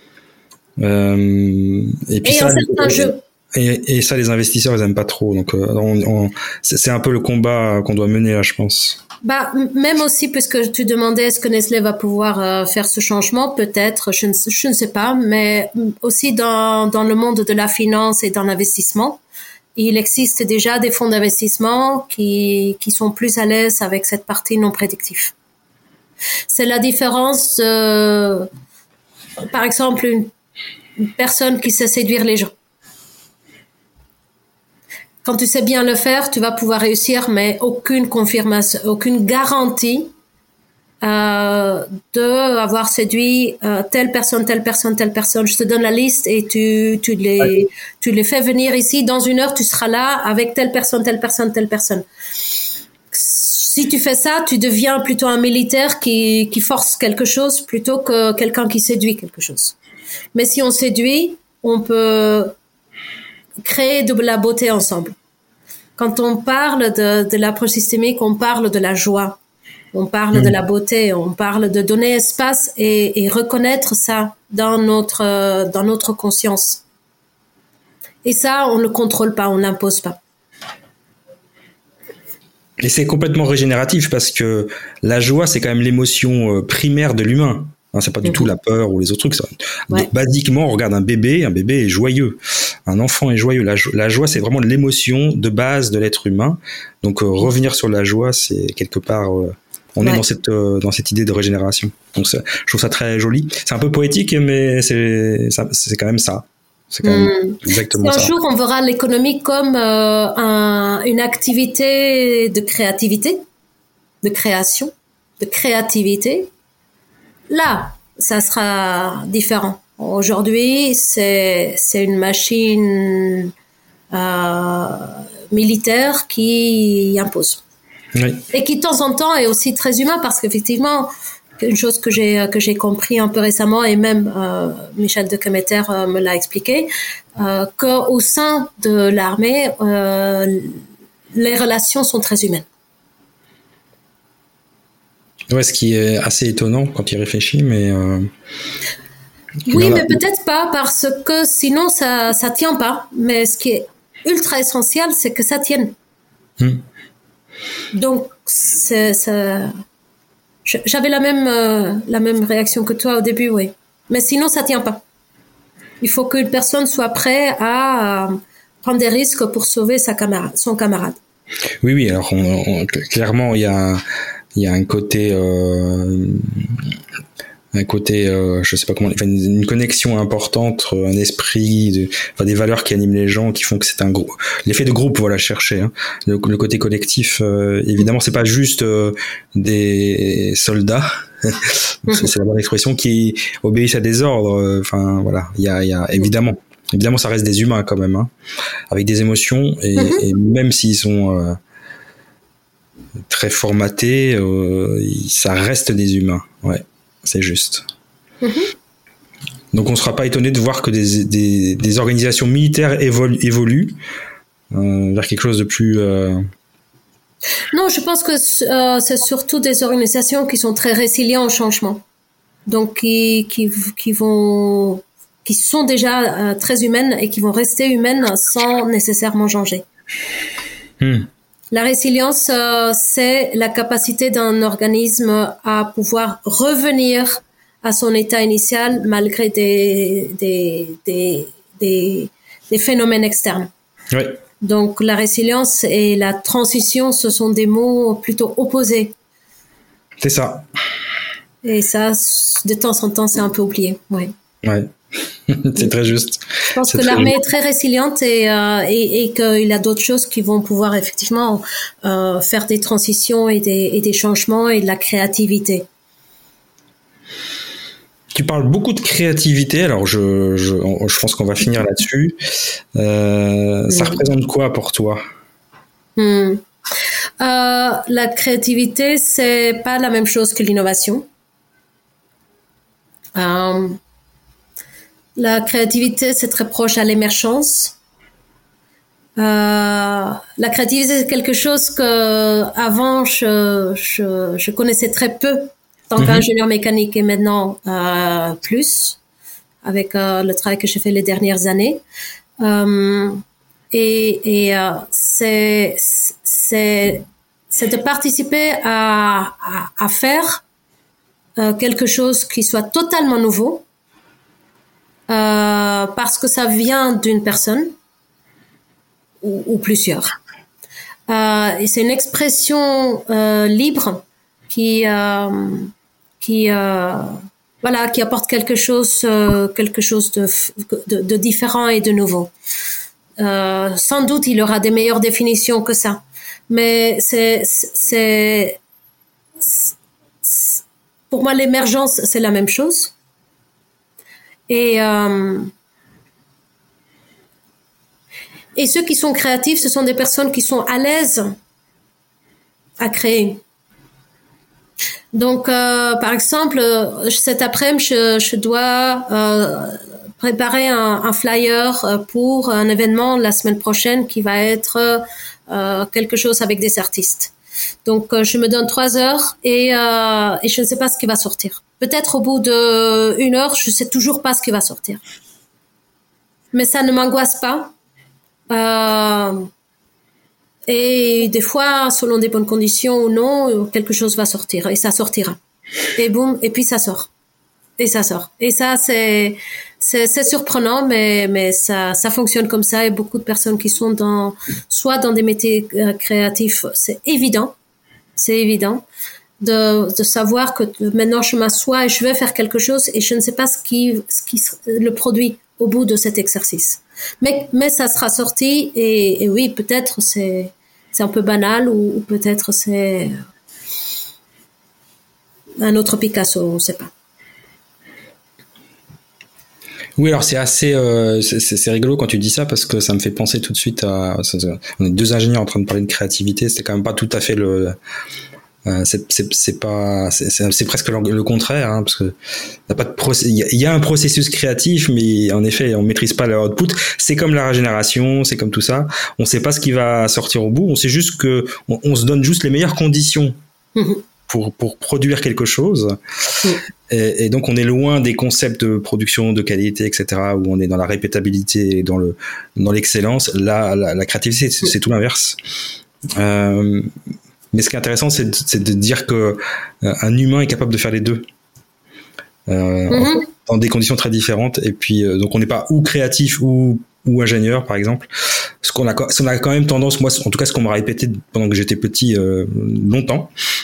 Euh, et puis et ça, un certain et, jeu. Et, et ça, les investisseurs, ils aiment pas trop. Donc, euh, on, on, c'est, c'est un peu le combat qu'on doit mener là, je pense. Bah, même aussi, puisque tu demandais est-ce que Nestlé va pouvoir euh, faire ce changement, peut-être, je ne, je ne sais pas, mais aussi dans, dans le monde de la finance et dans l'investissement, il existe déjà des fonds d'investissement qui, qui sont plus à l'aise avec cette partie non prédictive. C'est la différence de, par exemple, une, une personne qui sait séduire les gens. Quand tu sais bien le faire, tu vas pouvoir réussir, mais aucune confirmation, aucune garantie euh, de avoir séduit euh, telle personne, telle personne, telle personne. Je te donne la liste et tu, tu les, ouais. tu les fais venir ici. Dans une heure, tu seras là avec telle personne, telle personne, telle personne. Si tu fais ça, tu deviens plutôt un militaire qui, qui force quelque chose plutôt que quelqu'un qui séduit quelque chose. Mais si on séduit, on peut créer de la beauté ensemble. Quand on parle de, de l'approche systémique, on parle de la joie, on parle mmh. de la beauté, on parle de donner espace et, et reconnaître ça dans notre, dans notre conscience. Et ça, on ne le contrôle pas, on ne l'impose pas. Et c'est complètement régénératif parce que la joie, c'est quand même l'émotion primaire de l'humain. Hein, c'est pas du mmh. tout la peur ou les autres trucs. Ça. Ouais. Donc, basiquement, on regarde un bébé, un bébé est joyeux. Un enfant est joyeux. La, jo- la joie, c'est vraiment l'émotion de base de l'être humain. Donc, euh, revenir sur la joie, c'est quelque part, euh, on ouais. est dans cette euh, dans cette idée de régénération. Donc, ça, je trouve ça très joli. C'est un peu poétique, mais c'est ça, c'est quand même ça. C'est quand même mmh. exactement si ça. Un jour, on verra l'économie comme euh, un, une activité de créativité, de création, de créativité. Là, ça sera différent. Aujourd'hui, c'est c'est une machine euh, militaire qui impose. Oui. Et qui de temps en temps est aussi très humain parce qu'effectivement, une chose que j'ai que j'ai compris un peu récemment et même euh, Michel de Kemeter euh, me l'a expliqué, euh, qu'au sein de l'armée, euh, les relations sont très humaines. Ouais, ce qui est assez étonnant quand il réfléchit, mais... Euh, oui, mais a... peut-être pas, parce que sinon, ça ça tient pas. Mais ce qui est ultra essentiel, c'est que ça tienne. Hmm. Donc, c'est, ça... j'avais la même, euh, la même réaction que toi au début, oui. Mais sinon, ça tient pas. Il faut qu'une personne soit prête à euh, prendre des risques pour sauver sa camarade, son camarade. Oui, oui, alors on, on, clairement, il y a... Il y a un côté, euh, un côté, euh, je sais pas comment, enfin une, une connexion importante, un esprit, de, enfin des valeurs qui animent les gens, qui font que c'est un groupe. L'effet de groupe, voilà, chercher. Hein. Le, le côté collectif, euh, évidemment, c'est pas juste euh, des soldats. c'est, c'est la bonne expression qui obéissent à des ordres. Enfin voilà, il y a, il y a évidemment, évidemment, ça reste des humains quand même, hein, avec des émotions et, et même s'ils sont euh, très formaté, euh, ça reste des humains. Ouais, c'est juste. Mm-hmm. Donc on ne sera pas étonné de voir que des, des, des organisations militaires évoluent, évoluent euh, vers quelque chose de plus... Euh... Non, je pense que euh, c'est surtout des organisations qui sont très résilientes au changement. Donc qui, qui, qui, vont, qui sont déjà euh, très humaines et qui vont rester humaines sans nécessairement changer. Mm. La résilience, euh, c'est la capacité d'un organisme à pouvoir revenir à son état initial malgré des, des, des, des, des phénomènes externes. Oui. Donc, la résilience et la transition, ce sont des mots plutôt opposés. C'est ça. Et ça, de temps en temps, c'est un peu oublié. Oui. Ouais. C'est très juste. Je pense c'est que très l'armée juste. est très résiliente et, euh, et, et qu'il y a d'autres choses qui vont pouvoir effectivement euh, faire des transitions et des, et des changements et de la créativité. Tu parles beaucoup de créativité, alors je, je, je pense qu'on va finir là-dessus. Euh, mmh. Ça représente quoi pour toi ? mmh. euh, La créativité, c'est pas la même chose que l'innovation. Euh, La créativité, c'est très proche à l'émergence. Euh, la créativité, c'est quelque chose que avant je, je, je connaissais très peu en tant mm-hmm. qu'ingénieur mécanique et maintenant euh, plus avec euh, le travail que j'ai fait les dernières années. Euh, et et euh, c'est c'est c'est de participer à à, à faire euh, quelque chose qui soit totalement nouveau. Euh, parce que ça vient d'une personne ou, ou plusieurs. Euh, et c'est une expression euh, libre qui euh, qui euh, voilà qui apporte quelque chose euh, quelque chose de, de de différent et de nouveau. Euh, sans doute il aura des meilleures définitions que ça, mais c'est c'est, c'est pour moi l'émergence c'est la même chose. Et euh, et ceux qui sont créatifs, ce sont des personnes qui sont à l'aise à créer. Donc, euh, par exemple, cet après-midi, je, je dois euh, préparer un, un flyer pour un événement la semaine prochaine qui va être euh, quelque chose avec des artistes. Donc, euh, je me donne trois heures et, euh, et je ne sais pas ce qui va sortir. Peut-être au bout de une heure, je sais toujours pas ce qui va sortir. Mais ça ne m'angoisse pas. Euh, Et des fois, selon des bonnes conditions ou non, quelque chose va sortir et ça sortira. Et boum, et puis ça sort. Et ça sort. Et ça, c'est, c'est, c'est surprenant, mais, mais ça, ça fonctionne comme ça. Et beaucoup de personnes qui sont dans, soit dans des métiers créatifs, c'est évident. C'est évident de, de savoir que maintenant je m'assois et je vais faire quelque chose et je ne sais pas ce qui, ce qui, le produit au bout de cet exercice. Mais, mais ça sera sorti et, et oui, peut-être c'est, c'est un peu banal ou, ou peut-être c'est un autre Picasso, on ne sait pas. Oui, alors c'est assez, euh, c'est, c'est rigolo quand tu dis ça parce que ça me fait penser tout de suite à, on est deux ingénieurs en train de parler de créativité, c'est quand même pas tout à fait le, euh, c'est, c'est, c'est pas, c'est, c'est, c'est presque le, le contraire, hein, parce que y a pas de process, il y, y a un processus créatif, mais en effet, on maîtrise pas le output. C'est comme la régénération, c'est comme tout ça. On sait pas ce qui va sortir au bout. On sait juste que on, on se donne juste les meilleures conditions. Mmh. Pour, pour produire quelque chose. Mmh. Et, et donc, on est loin des concepts de production, de qualité, et cetera, où on est dans la répétabilité et dans, le, dans l'excellence. Là, la, la créativité, c'est, c'est tout l'inverse. Euh, mais ce qui est intéressant, c'est de, c'est de dire que euh, un humain est capable de faire les deux. Euh, mmh. Dans des conditions très différentes. Et puis, euh, donc, on n'est pas ou créatif ou ou ingénieur, par exemple. Ce qu'on a, ce qu'on a quand même tendance, moi, en tout cas, ce qu'on m'a répété pendant que j'étais petit, euh, longtemps.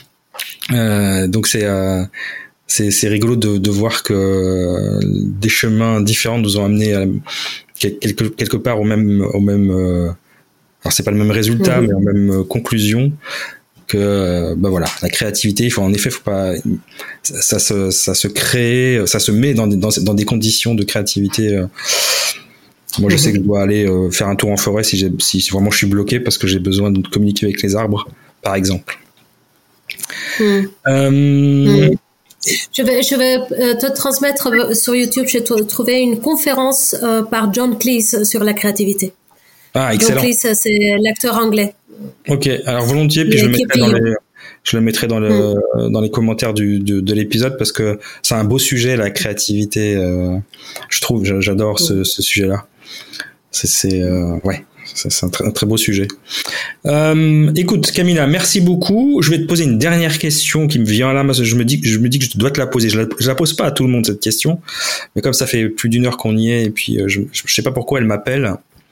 Euh, donc c'est, euh, c'est c'est rigolo de, de voir que euh, des chemins différents nous ont amené à, quelque quelque part au même au même euh, alors c'est pas le même résultat mmh. mais aux mêmes conclusions que euh, bah voilà, la créativité, il faut en effet faut pas ça, ça se ça se crée, ça se met dans des dans, dans des conditions de créativité. Euh, moi je mmh. sais que je dois aller euh, faire un tour en forêt si j'ai si vraiment je suis bloqué parce que j'ai besoin de communiquer avec les arbres par exemple. Mmh. Euh... Mmh. Je vais, je vais te transmettre sur YouTube. J'ai trouvé une conférence euh, par John Cleese sur la créativité. Ah, excellent. John Cleese, c'est l'acteur anglais. Ok, alors volontiers, puis je le, mettrai dans les, je le mettrai dans, le, mmh. dans les commentaires du, de, de l'épisode parce que c'est un beau sujet, la créativité. Euh, je trouve, j'adore mmh. ce, ce sujet-là. C'est, c'est euh, ouais. C'est un, tr- un très beau sujet. Euh, écoute, Camilla, merci beaucoup. Je vais te poser une dernière question qui me vient là, parce que je me dis, je me dis que je dois te la poser. Je la, je la pose pas à tout le monde cette question, mais comme ça fait plus d'une heure qu'on y est, et puis je, je sais pas pourquoi elle m'appelle.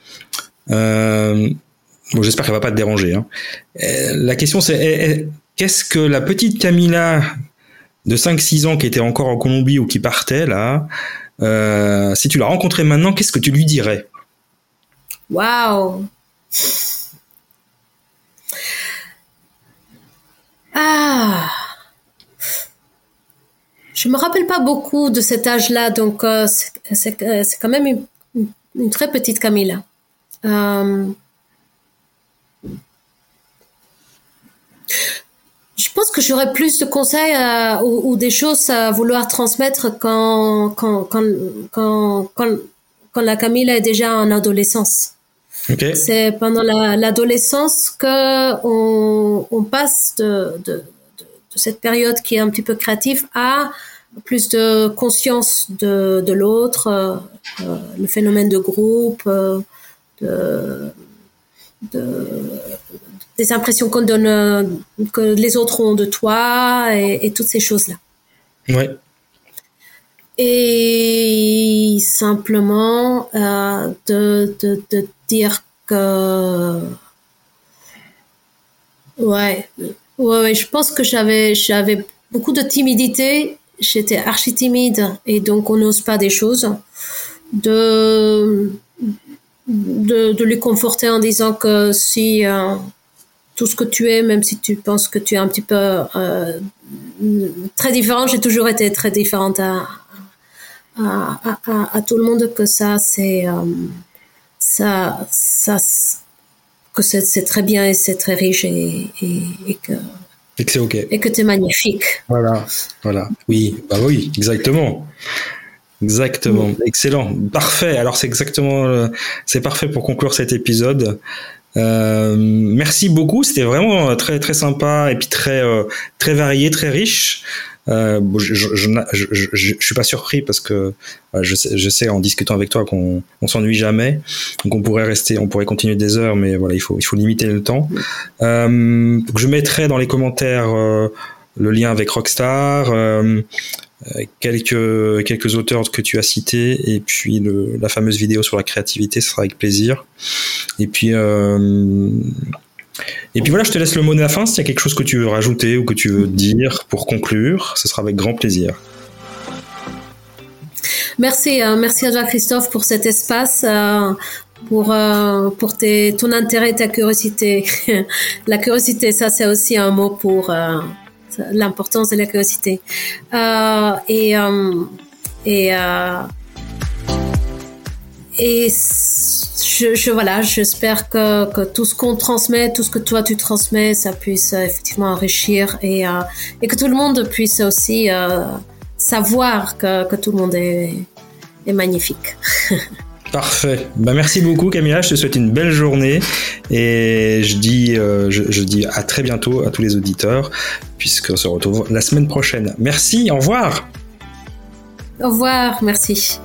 Euh, bon, j'espère qu'elle va pas te déranger. Hein. La question c'est, est, est, qu'est-ce que la petite Camilla de cinq six ans qui était encore en Colombie ou qui partait là, euh, si tu la rencontrais maintenant, qu'est-ce que tu lui dirais? Waouh! Ah! Je me rappelle pas beaucoup de cet âge-là, donc euh, c'est, c'est, c'est quand même une, une, une très petite Camilla. Euh, je pense que j'aurais plus de conseils à, ou, ou des choses à vouloir transmettre quand quand quand quand quand, quand la Camilla est déjà en adolescence. Okay. C'est pendant la, l'adolescence que on, on passe de, de, de, de cette période qui est un petit peu créative à plus de conscience de, de l'autre, euh, le phénomène de groupe, euh, de, de, des impressions qu'on donne, euh, que les autres ont de toi et, et toutes ces choses-là. Ouais. Et simplement euh, de, de, de dire que ouais, ouais, ouais, je pense que j'avais, j'avais beaucoup de timidité. J'étais archi timide et donc on n'ose pas des choses. De, de, de les conforter en disant que si euh, tout ce que tu es, même si tu penses que tu es un petit peu euh, très différent, j'ai toujours été très différente à, à, à, à tout le monde, que ça, c'est, euh, ça, ça, que c'est, c'est très bien et c'est très riche et, et, et que, et que c'est ok. Et que t'es magnifique. Voilà, voilà. Oui, bah oui, exactement. Exactement. Mmh. Excellent. Parfait. Alors, c'est exactement, euh, c'est parfait pour conclure cet épisode. Euh, merci beaucoup. C'était vraiment très, très sympa et puis très, euh, très varié, très riche. Euh, je, je, je, je, je, je suis pas surpris parce que euh, je, sais, je sais en discutant avec toi qu'on on s'ennuie jamais, donc on pourrait rester, on pourrait continuer des heures, mais voilà, il faut, il faut limiter le temps. Euh, donc je mettrai dans les commentaires euh, le lien avec Rockstar, euh, quelques quelques auteurs que tu as cités et puis le, la fameuse vidéo sur la créativité, ce sera avec plaisir. Et puis euh, Et puis voilà, je te laisse le mot de la fin. S'il y a quelque chose que tu veux rajouter ou que tu veux dire pour conclure, ce sera avec grand plaisir. Merci, euh, merci à toi Christophe pour cet espace, euh, pour euh, pour tes, ton intérêt et ta curiosité. La curiosité, ça c'est aussi un mot pour euh, l'importance de la curiosité. Euh, et euh, et euh, et je, je voilà, j'espère que, que tout ce qu'on transmet, tout ce que toi tu transmets, ça puisse euh, effectivement enrichir et, euh, et que tout le monde puisse aussi euh, savoir que, que tout le monde est, est magnifique. Parfait. Bah, merci beaucoup Camilla, je te souhaite une belle journée et je dis, euh, je, je dis à très bientôt à tous les auditeurs puisqu'on se retrouve la semaine prochaine. Merci, au revoir. Au revoir, merci.